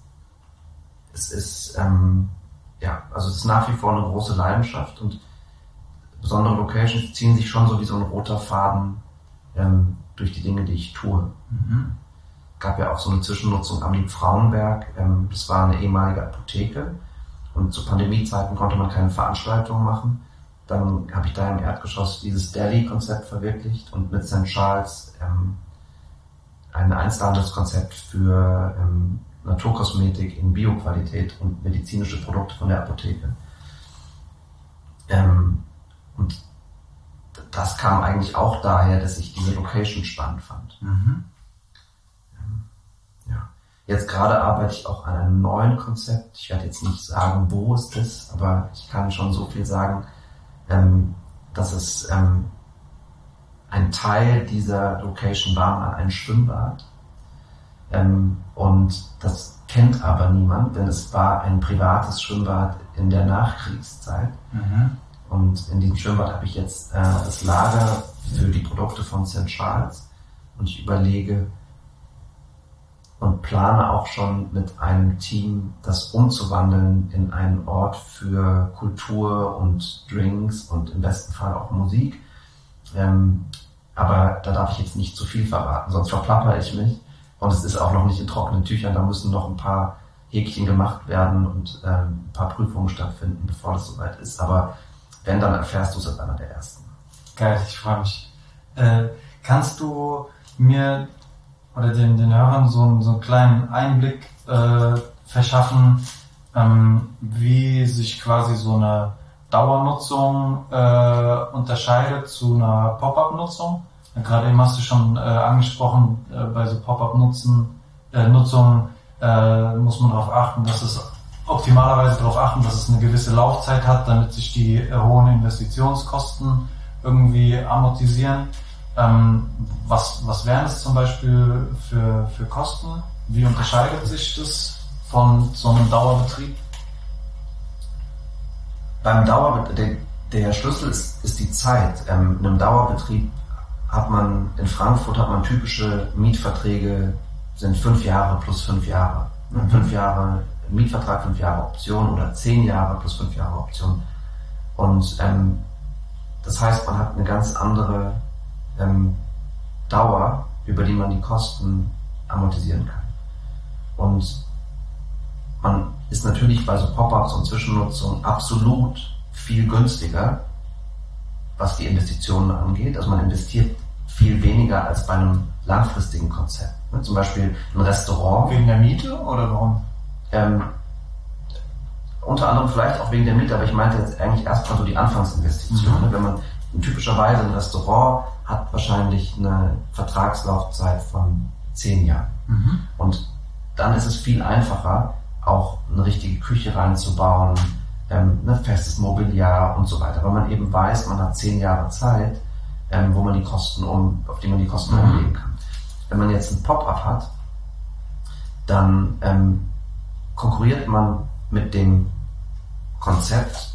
es ist also es ist nach wie vor eine große Leidenschaft und besondere Locations ziehen sich schon so wie so ein roter Faden durch die Dinge, die ich tue. Gab ja auch so eine Zwischennutzung am Liebfrauenberg. Das war eine ehemalige Apotheke und zu Pandemiezeiten konnte man keine Veranstaltungen machen. Dann habe ich da im Erdgeschoss dieses Deli-Konzept verwirklicht und mit St. Charles ein Einzelhandelskonzept für Naturkosmetik in Bioqualität und medizinische Produkte von der Apotheke. Und das kam eigentlich auch daher, dass ich diese Location spannend fand. Jetzt gerade arbeite ich auch an einem neuen Konzept. Ich werde jetzt nicht sagen, wo es ist, aber ich kann schon so viel sagen, dass es ein Teil dieser Location war mal ein Schwimmbad. Und das kennt aber niemand, denn es war ein privates Schwimmbad in der Nachkriegszeit. Und in diesem Schwimmbad habe ich jetzt das Lager für die Produkte von St. Charles. Und ich überlege und plane auch schon mit einem Team, das umzuwandeln in einen Ort für Kultur und Drinks und im besten Fall auch Musik. Aber da darf ich jetzt nicht zu viel verraten, sonst verplapper ich mich. Und es ist auch noch nicht in trockenen Tüchern, da müssen noch ein paar Häkchen gemacht werden und ein paar Prüfungen stattfinden, bevor das soweit ist. Aber wenn, dann erfährst du es als einer der ersten. Geil, ich freue mich. Kannst du mir oder den Hörern so einen kleinen Einblick verschaffen, wie sich quasi so eine Dauernutzung unterscheidet zu einer Pop-up-Nutzung? Gerade eben hast du schon angesprochen, bei so Pop-up-Nutzung muss man darauf achten, dass es eine gewisse Laufzeit hat, damit sich die hohen Investitionskosten irgendwie amortisieren. Was wären es zum Beispiel für Kosten? Wie unterscheidet sich das von so einem Dauerbetrieb? Beim Dauerbetrieb, der Schlüssel ist die Zeit. In einem Dauerbetrieb in Frankfurt typische Mietverträge, sind 5 Jahre plus 5 Jahre. 5 Jahre Mietvertrag, 5 Jahre Option oder 10 Jahre plus 5 Jahre Option. Und das heißt, man hat eine ganz andere Dauer, über die man die Kosten amortisieren kann. Und man ist natürlich bei so Pop-ups und Zwischennutzung absolut viel günstiger, was die Investitionen angeht. Also man investiert viel weniger als bei einem langfristigen Konzept. Zum Beispiel ein Restaurant. Wegen der Miete oder warum? Unter anderem vielleicht auch wegen der Miete, aber ich meinte jetzt eigentlich erstmal so die Anfangsinvestition. Wenn man typischerweise ein Restaurant hat wahrscheinlich eine Vertragslaufzeit von 10 Jahren. Und dann ist es viel einfacher, auch eine richtige Küche reinzubauen, ein festes Mobiliar und so weiter, weil man eben weiß, man hat 10 Jahre Zeit, wo man auf die man die Kosten umlegen kann. Wenn man jetzt ein Pop-up hat, dann konkurriert man mit dem Konzept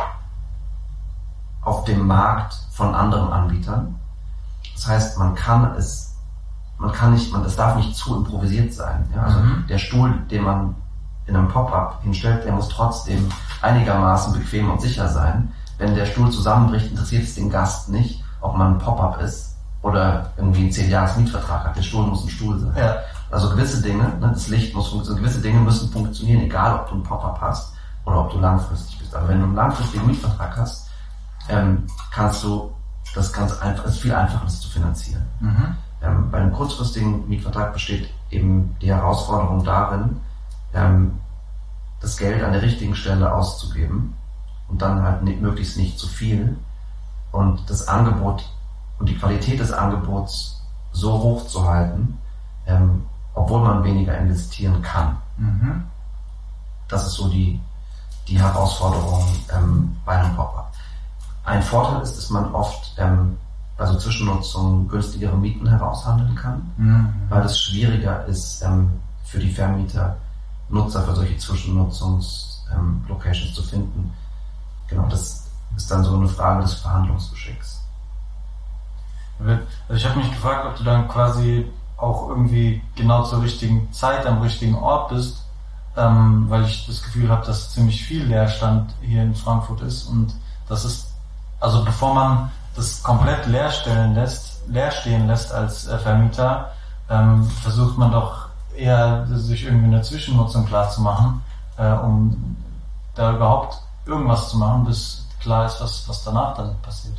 auf dem Markt von anderen Anbietern. Das heißt, es darf nicht zu improvisiert sein. Ja? Also der Stuhl, den man in einem Pop-up hinstellt, der muss trotzdem einigermaßen bequem und sicher sein. Wenn der Stuhl zusammenbricht, interessiert es den Gast nicht, ob man ein Pop-up ist oder irgendwie einen 10-Jahres-Mietvertrag hat. Der Stuhl muss ein Stuhl sein. Ja. Also gewisse Dinge, das Licht muss funktionieren, gewisse Dinge müssen funktionieren, egal ob du einen Pop-up hast oder ob du langfristig bist. Aber wenn du einen langfristigen Mietvertrag hast, kannst du das ganz einfach, es ist viel einfacher, das zu finanzieren. Bei einem kurzfristigen Mietvertrag besteht eben die Herausforderung darin, das Geld an der richtigen Stelle auszugeben und dann halt möglichst nicht zu viel und das Angebot und die Qualität des Angebots so hoch zu halten, obwohl man weniger investieren kann. Das ist so die Herausforderung bei einem Pop-up. Ein Vorteil ist, dass man oft bei so Zwischennutzungen günstigere Mieten heraushandeln kann, weil es schwieriger ist für die Vermieter, Nutzer für solche Zwischennutzungs-Locations zu finden. Genau, das ist dann so eine Frage des Verhandlungsgeschicks. Also ich habe mich gefragt, ob du dann quasi auch irgendwie genau zur richtigen Zeit am richtigen Ort bist, weil ich das Gefühl habe, dass ziemlich viel Leerstand hier in Frankfurt ist und das ist, also bevor man das komplett leer stehen lässt als Vermieter, versucht man doch eher sich irgendwie eine Zwischennutzung klar zu machen, um da überhaupt irgendwas zu machen, bis klar ist, was danach dann passiert.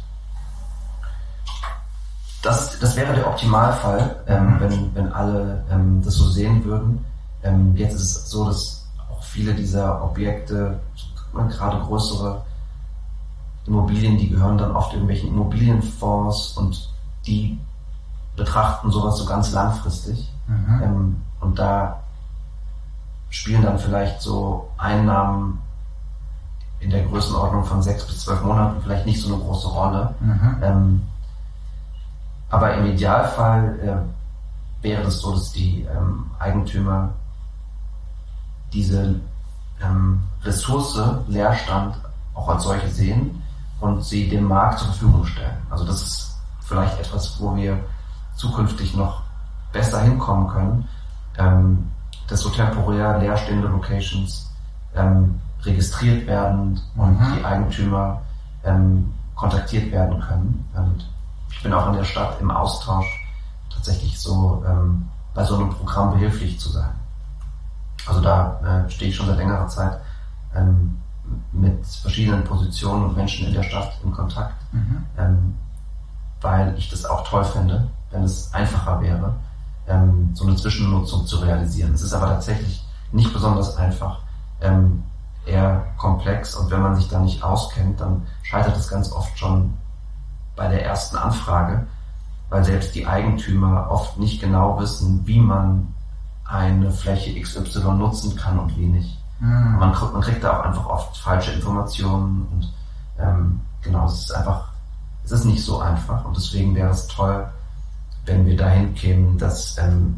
Das wäre der Optimalfall, wenn alle das so sehen würden. Jetzt ist es so, dass auch viele dieser Objekte, gerade größere Immobilien, die gehören dann oft irgendwelchen Immobilienfonds und die betrachten sowas so ganz langfristig. Und da spielen dann vielleicht so Einnahmen in der Größenordnung von 6 bis 12 Monaten vielleicht nicht so eine große Rolle. Aber im Idealfall wäre es so, dass die Eigentümer diese Ressource Leerstand auch als solche sehen und sie dem Markt zur Verfügung stellen. Also das ist vielleicht etwas, wo wir zukünftig noch besser hinkommen können, dass so temporär leerstehende Locations registriert werden und die Eigentümer kontaktiert werden können. Und ich bin auch in der Stadt im Austausch, tatsächlich so bei so einem Programm behilflich zu sein. Also da stehe ich schon seit längerer Zeit mit verschiedenen Positionen und Menschen in der Stadt in Kontakt, weil ich das auch toll fände, wenn es einfacher wäre, so eine Zwischennutzung zu realisieren. Es ist aber tatsächlich nicht besonders einfach, eher komplex, und wenn man sich da nicht auskennt, dann scheitert es ganz oft schon bei der ersten Anfrage, weil selbst die Eigentümer oft nicht genau wissen, wie man eine Fläche XY nutzen kann und wie nicht. Man kriegt da auch einfach oft falsche Informationen und genau, es ist nicht so einfach, und deswegen wäre es toll, wenn wir dahin kämen, dass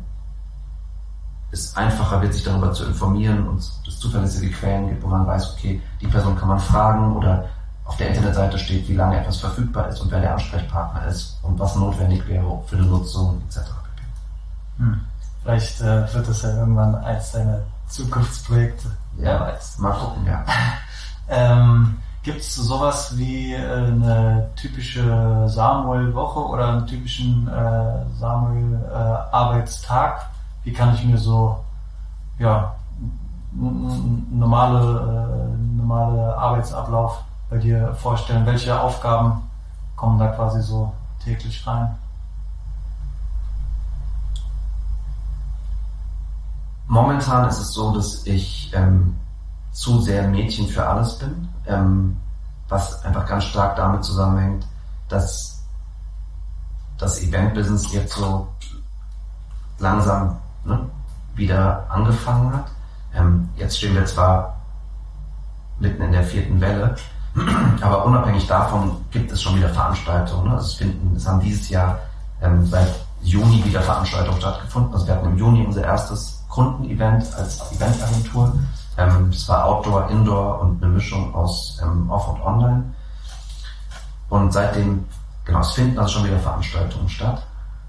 es einfacher wird, sich darüber zu informieren und es zuverlässige Quellen gibt, wo man weiß, okay, die Person kann man fragen, oder auf der Internetseite steht, wie lange etwas verfügbar ist und wer der Ansprechpartner ist und was notwendig wäre für eine Nutzung etc. Vielleicht wird das ja irgendwann eins deiner Zukunftsprojekte. Ja, weiß. Mal gucken, ja. Gibt es sowas wie eine typische Samuel-Woche oder einen typischen Samuel-Arbeitstag? Wie kann ich mir so normale Arbeitsablauf bei dir vorstellen? Welche Aufgaben kommen da quasi so täglich rein? Momentan ist es so, dass ich zu sehr Mädchen für alles bin, was einfach ganz stark damit zusammenhängt, dass das Event-Business jetzt so langsam wieder angefangen hat. Jetzt stehen wir zwar mitten in der 4. Welle, aber unabhängig davon gibt es schon wieder Veranstaltungen. Ne? Also es haben dieses Jahr seit Juni wieder Veranstaltungen stattgefunden. Also wir hatten im Juni unser erstes Kundenevent als Eventagentur. Es war Outdoor, Indoor und eine Mischung aus Off und Online. Und seitdem, es finden also schon wieder Veranstaltungen statt.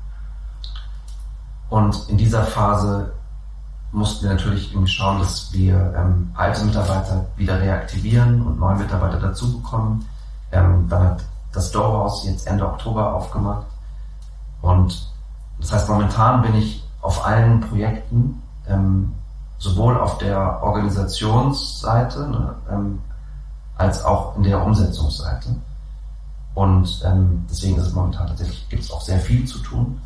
Und in dieser Phase mussten wir natürlich irgendwie schauen, dass wir alte Mitarbeiter wieder reaktivieren und neue Mitarbeiter dazu bekommen. Dann hat das Dough-Haus jetzt Ende Oktober aufgemacht. Und das heißt, momentan bin ich auf allen Projekten, sowohl auf der Organisationsseite als auch in der Umsetzungsseite. Und deswegen ist es momentan tatsächlich, gibt es auch sehr viel zu tun.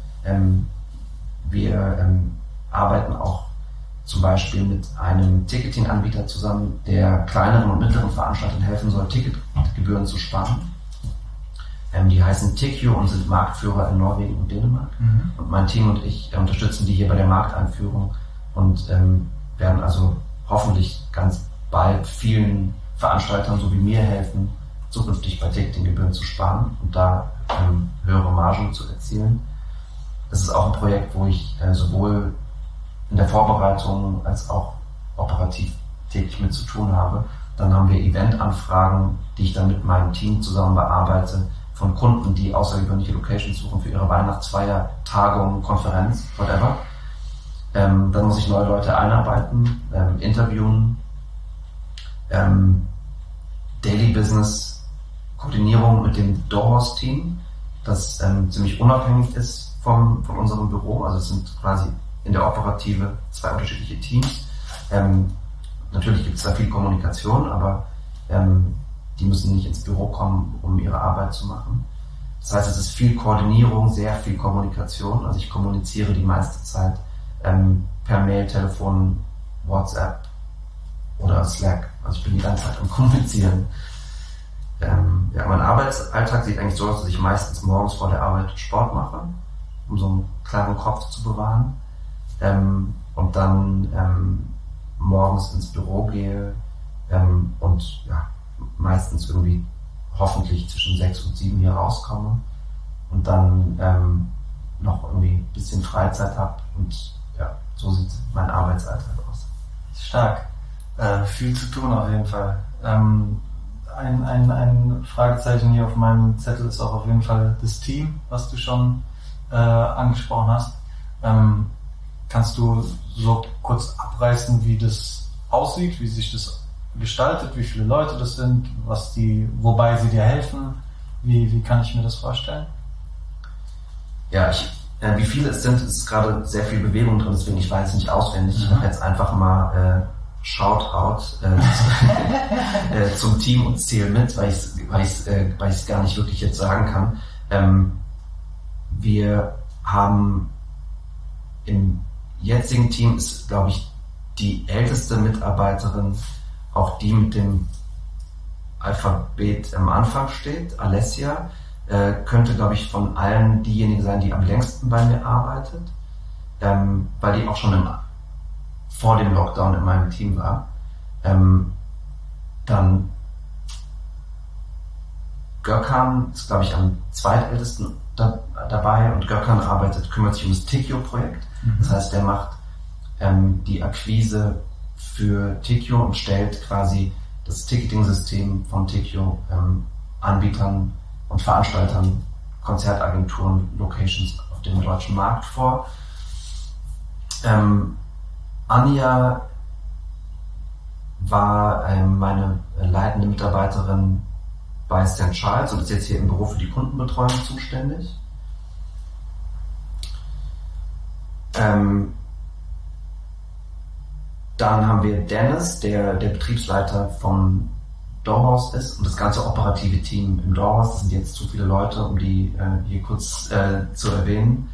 Wir arbeiten auch zum Beispiel mit einem Ticketing-Anbieter zusammen, der kleineren und mittleren Veranstaltern helfen soll, Ticketgebühren zu sparen. Die heißen TICU und sind Marktführer in Norwegen und Dänemark. Und mein Team und ich unterstützen die hier bei der Markteinführung und werden also hoffentlich ganz bald vielen Veranstaltern so wie mir helfen, zukünftig bei Ticketinggebühren zu sparen und da höhere Margen zu erzielen. Das ist auch ein Projekt, wo ich sowohl in der Vorbereitung als auch operativ täglich mit zu tun habe. Dann haben wir Eventanfragen, die ich dann mit meinem Team zusammen bearbeite, von Kunden, die außergewöhnliche Locations suchen für ihre Weihnachtsfeier, Tagung, Konferenz, whatever. Dann muss ich neue Leute einarbeiten, interviewen, Daily Business, Koordinierung mit dem Dough-Haus-Team, das ziemlich unabhängig ist von unserem Büro. Also es sind quasi in der Operative 2 unterschiedliche Teams. Natürlich gibt es da viel Kommunikation, aber die müssen nicht ins Büro kommen, um ihre Arbeit zu machen. Das heißt, es ist viel Koordinierung, sehr viel Kommunikation. Also ich kommuniziere die meiste Zeit per Mail, Telefon, WhatsApp oder Slack. Also ich bin die ganze Zeit am Kommunizieren. Mein Arbeitsalltag sieht eigentlich so aus, dass ich meistens morgens vor der Arbeit Sport mache, um so einen klaren Kopf zu bewahren. Und dann morgens ins Büro gehe und meistens irgendwie hoffentlich zwischen 6 und 7 hier rauskomme und dann noch irgendwie ein bisschen Freizeit habe und so sieht mein Arbeitsalltag aus. Stark. Viel zu tun auf jeden Fall. Ein Fragezeichen hier auf meinem Zettel ist auch auf jeden Fall das Team, was du schon angesprochen hast. Kannst du so kurz abreißen, wie das aussieht, wie sich das gestaltet, wie viele Leute das sind, wobei sie dir helfen? Wie kann ich mir das vorstellen? Ja, wie viele es sind, ist gerade sehr viel Bewegung drin, deswegen ich weiß es nicht auswendig. Ich mache jetzt einfach mal Shoutout zum Team und zähle mit, weil ich es gar nicht wirklich jetzt sagen kann. Wir haben im jetzigen Team ist, glaube ich, die älteste Mitarbeiterin, auch die mit dem Alphabet am Anfang steht, Alessia, könnte, glaube ich, von allen diejenige sein, die am längsten bei mir arbeitet, weil die auch schon vor dem Lockdown in meinem Team war. Dann Gökhan ist, glaube ich, am zweitältesten dabei und Gökhan kümmert sich um das TICU-Projekt. Das heißt, der macht die Akquise für TICU und stellt quasi das Ticketing-System von TICU Anbietern und Veranstaltern, Konzertagenturen, Locations auf dem deutschen Markt vor. Anja war meine leitende Mitarbeiterin bei St. Charles und ist jetzt hier im Büro für die Kundenbetreuung zuständig. Dann haben wir Dennis, der Betriebsleiter vom Dough-Haus ist und das ganze operative Team im Dough-Haus. Das sind jetzt zu viele Leute, um die hier kurz zu erwähnen.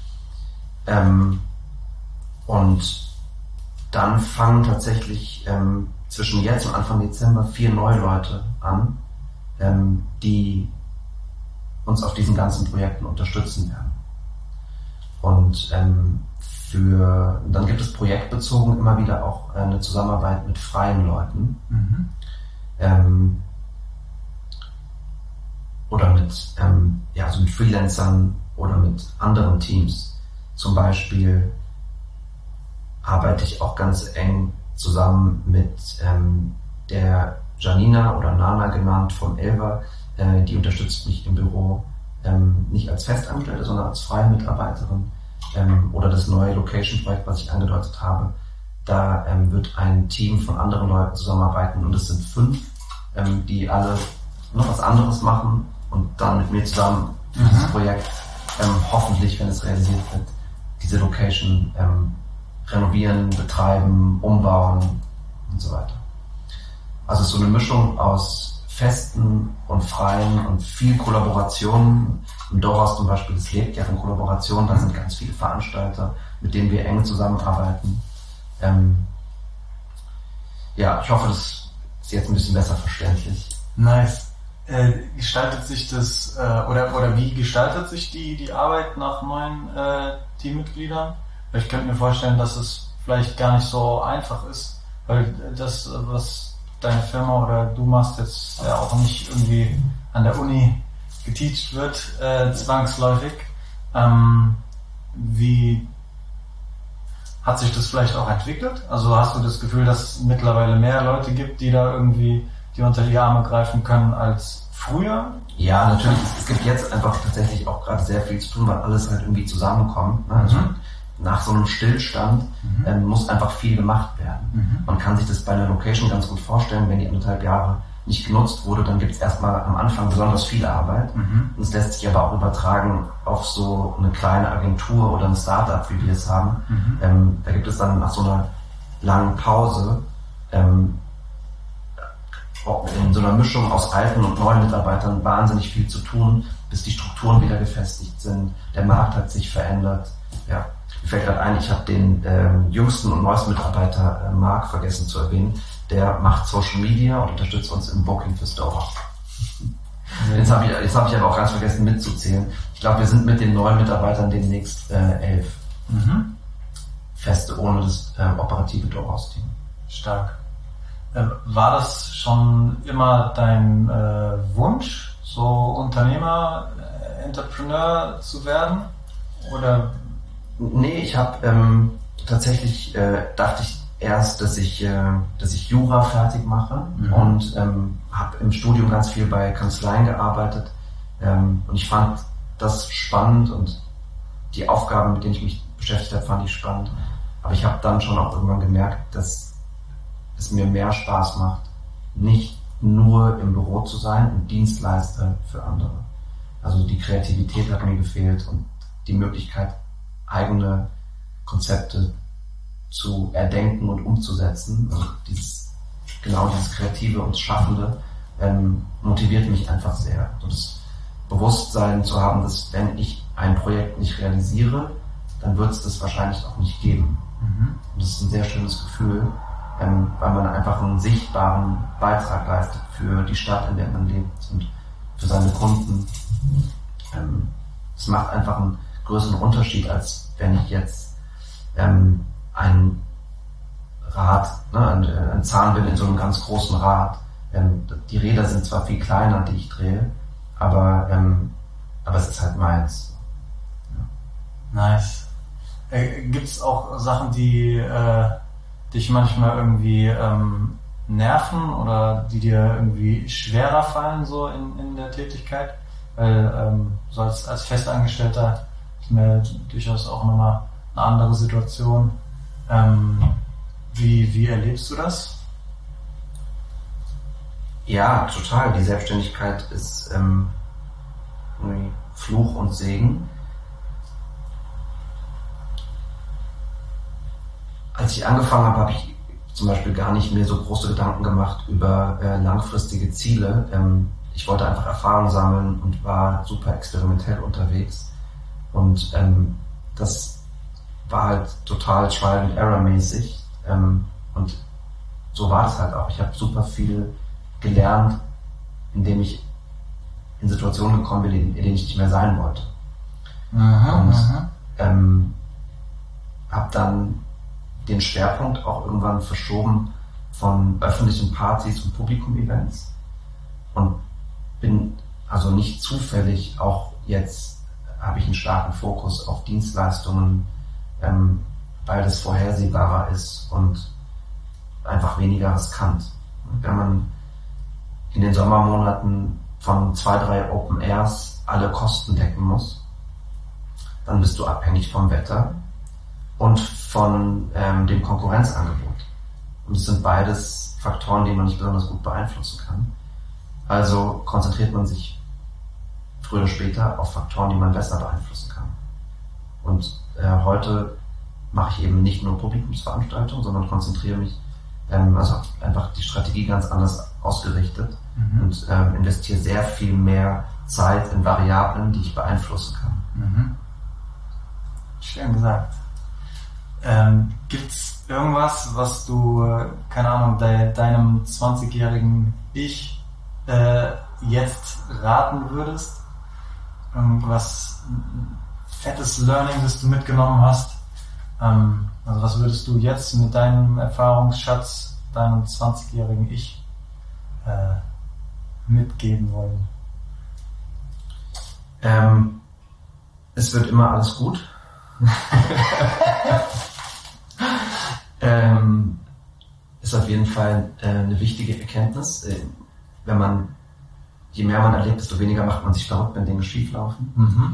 Und dann fangen tatsächlich zwischen jetzt und Anfang Dezember 4 neue Leute an, die uns auf diesen ganzen Projekten unterstützen werden. Und dann gibt es projektbezogen immer wieder auch eine Zusammenarbeit mit freien Leuten. Oder mit Freelancern oder mit anderen Teams. Zum Beispiel arbeite ich auch ganz eng zusammen mit der Janina oder Nana genannt vom Elva. Die unterstützt mich im Büro nicht als Festangestellte, sondern als freie Mitarbeiterin. Oder das neue Location-Projekt, was ich angedeutet habe. Da wird ein Team von anderen Leuten zusammenarbeiten und es sind 5, die alle noch was anderes machen und dann mit mir zusammen dieses Projekt hoffentlich, wenn es realisiert wird, diese Location renovieren, betreiben, umbauen und so weiter. Also es ist so eine Mischung aus festen und freien und viel Kollaboration. Im Dohaus zum Beispiel, das lebt ja von Kollaboration, da sind ganz viele Veranstalter, mit denen wir eng zusammenarbeiten. Ich hoffe, das ist jetzt ein bisschen besser verständlich. Nice. Gestaltet sich das, oder wie gestaltet sich die Arbeit nach neuen Teammitgliedern? Weil ich könnte mir vorstellen, dass es vielleicht gar nicht so einfach ist, weil das, was deine Firma oder du machst, jetzt ja auch nicht irgendwie an der Uni geteacht wird, zwangsläufig. Wie hat sich das vielleicht auch entwickelt? Also hast du das Gefühl, dass es mittlerweile mehr Leute gibt, die da irgendwie die unter die Arme greifen können als früher? Ja, natürlich. Es gibt jetzt einfach tatsächlich auch gerade sehr viel zu tun, weil alles halt irgendwie zusammenkommt. Ne? Also nach so einem Stillstand muss einfach viel gemacht werden. Man kann sich das bei einer Location ganz gut vorstellen, wenn die 1,5 Jahre nicht genutzt wurde, dann gibt es erstmal am Anfang besonders viel Arbeit. Und es lässt sich aber auch übertragen auf so eine kleine Agentur oder ein Startup, wie wir es haben. Da gibt es dann nach so einer langen Pause in so einer Mischung aus alten und neuen Mitarbeitern wahnsinnig viel zu tun, bis die Strukturen wieder gefestigt sind. Der Markt hat sich verändert. Ja. Mir fällt gerade ein, ich habe den jüngsten und neuesten Mitarbeiter Marc vergessen zu erwähnen. Der macht Social Media und unterstützt uns im Booking für Store. Jetzt hab ich aber auch ganz vergessen mitzuzählen. Ich glaube, wir sind mit den neuen Mitarbeitern demnächst 11 Feste ohne das operative Doorhouse-Team. Stark. War das schon immer dein Wunsch, so Unternehmer, Entrepreneur zu werden? Oder? Nee, ich habe tatsächlich dachte ich erst, dass ich Jura fertig mache und habe im Studium ganz viel bei Kanzleien gearbeitet und ich fand das spannend und die Aufgaben, mit denen ich mich beschäftigt habe, fand ich spannend. Aber ich habe dann schon auch irgendwann gemerkt, dass es mir mehr Spaß macht, nicht nur im Büro zu sein und Dienstleister für andere. Also die Kreativität hat mir gefehlt und die Möglichkeit, eigene Konzepte zu erdenken und umzusetzen. Also dieses Kreative und Schaffende motiviert mich einfach sehr. Und das Bewusstsein zu haben, dass wenn ich ein Projekt nicht realisiere, dann wird es das wahrscheinlich auch nicht geben. Und das ist ein sehr schönes Gefühl, weil man einfach einen sichtbaren Beitrag leistet für die Stadt, in der man lebt und für seine Kunden. Es macht einfach einen größeren Unterschied, als wenn ich jetzt ein Rad, ein Zahnrad in so einem ganz großen Rad. Die Räder sind zwar viel kleiner, die ich drehe, aber es ist halt meins. Ja. Nice. Gibt es auch Sachen, die dich manchmal irgendwie nerven oder die dir irgendwie schwerer fallen so in der Tätigkeit? Weil so als Festangestellter ist mir durchaus auch nochmal eine andere Situation. Wie erlebst du das? Ja, total. Die Selbstständigkeit ist Fluch und Segen. Als ich angefangen habe ich zum Beispiel gar nicht mehr so große Gedanken gemacht über langfristige Ziele. Ich wollte einfach Erfahrung sammeln und war super experimentell unterwegs. Und das war halt total Trial-and-Error-mäßig. Und so war das halt auch. Ich habe super viel gelernt, indem ich in Situationen gekommen bin, in denen ich nicht mehr sein wollte. Und habe habe dann den Schwerpunkt auch irgendwann verschoben von öffentlichen Partys und Publikum-Events und bin also nicht zufällig auch jetzt habe ich einen starken Fokus auf Dienstleistungen, weil das vorhersehbarer ist und einfach weniger riskant. Wenn man in den Sommermonaten von 2, 3 Open Airs alle Kosten decken muss, dann bist du abhängig vom Wetter und von dem Konkurrenzangebot. Und es sind beides Faktoren, die man nicht besonders gut beeinflussen kann. Also konzentriert man sich früher oder später auf Faktoren, die man besser beeinflussen kann. Und heute mache ich eben nicht nur Publikumsveranstaltungen, sondern konzentriere mich, also einfach die Strategie ganz anders ausgerichtet und investiere sehr viel mehr Zeit in Variablen, die ich beeinflussen kann. Mhm. Schön gesagt. Gibt's irgendwas, was du, keine Ahnung, deinem 20-jährigen Ich jetzt raten würdest? Irgendwas fettes Learning, das du mitgenommen hast? Also was würdest du jetzt mit deinem Erfahrungsschatz, deinem 20-jährigen Ich mitgeben wollen? Es wird immer alles gut. Ist auf jeden Fall eine wichtige Erkenntnis. Je mehr man erlebt, desto weniger macht man sich verrückt, wenn Dinge schief laufen. Mhm.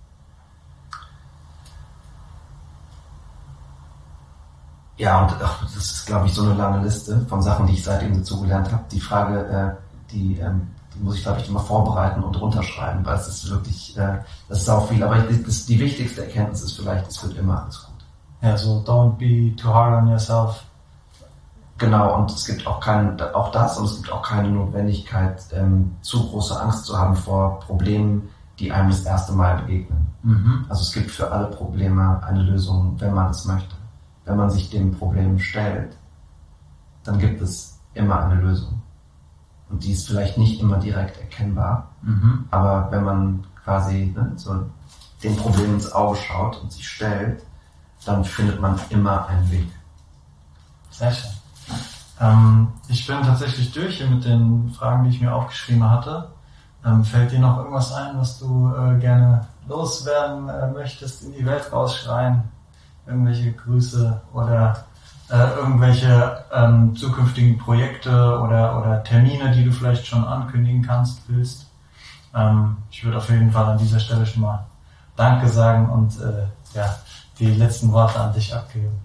Ja, und das ist, glaube ich, so eine lange Liste von Sachen, die ich seitdem dazugelernt habe. Die Frage, die muss ich, glaube ich, immer vorbereiten und runterschreiben, weil es ist wirklich, das ist auch viel. Aber die wichtigste Erkenntnis ist vielleicht, es wird immer alles gut. Ja, so don't be too hard on yourself. Genau, und es gibt auch das, und es gibt auch keine Notwendigkeit, zu große Angst zu haben vor Problemen, die einem das erste Mal begegnen. Mhm. Also es gibt für alle Probleme eine Lösung, wenn man es möchte. Wenn man sich dem Problem stellt, dann gibt es immer eine Lösung. Und die ist vielleicht nicht immer direkt erkennbar, aber wenn man quasi so dem Problem ins Auge schaut und sich stellt, dann findet man immer einen Weg. Sehr schön. Ich bin tatsächlich durch hier mit den Fragen, die ich mir aufgeschrieben hatte. Fällt dir noch irgendwas ein, was du gerne loswerden möchtest, in die Welt rausschreien? Irgendwelche Grüße oder irgendwelche zukünftigen Projekte oder Termine, die du vielleicht schon ankündigen willst. Ich würde auf jeden Fall an dieser Stelle schon mal Danke sagen und die letzten Worte an dich abgeben.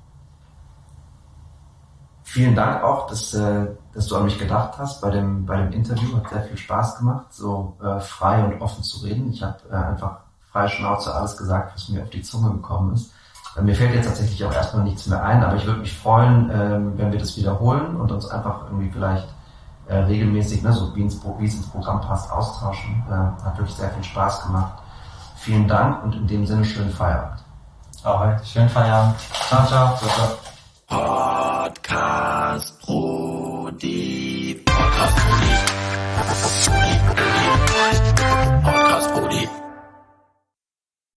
Vielen Dank auch, dass du an mich gedacht hast bei dem Interview. Hat sehr viel Spaß gemacht, so frei und offen zu reden. Ich habe einfach freie Schnauze alles gesagt, was mir auf die Zunge gekommen ist. Mir fällt jetzt tatsächlich auch erstmal nichts mehr ein, aber ich würde mich freuen, wenn wir das wiederholen und uns einfach irgendwie vielleicht regelmäßig, so wie es ins Programm passt, austauschen. Hat wirklich sehr viel Spaß gemacht. Vielen Dank und in dem Sinne schönen Feierabend. Auch heute schönen Feierabend. Ciao, ciao. Ciao, ciao. Podcast Pro.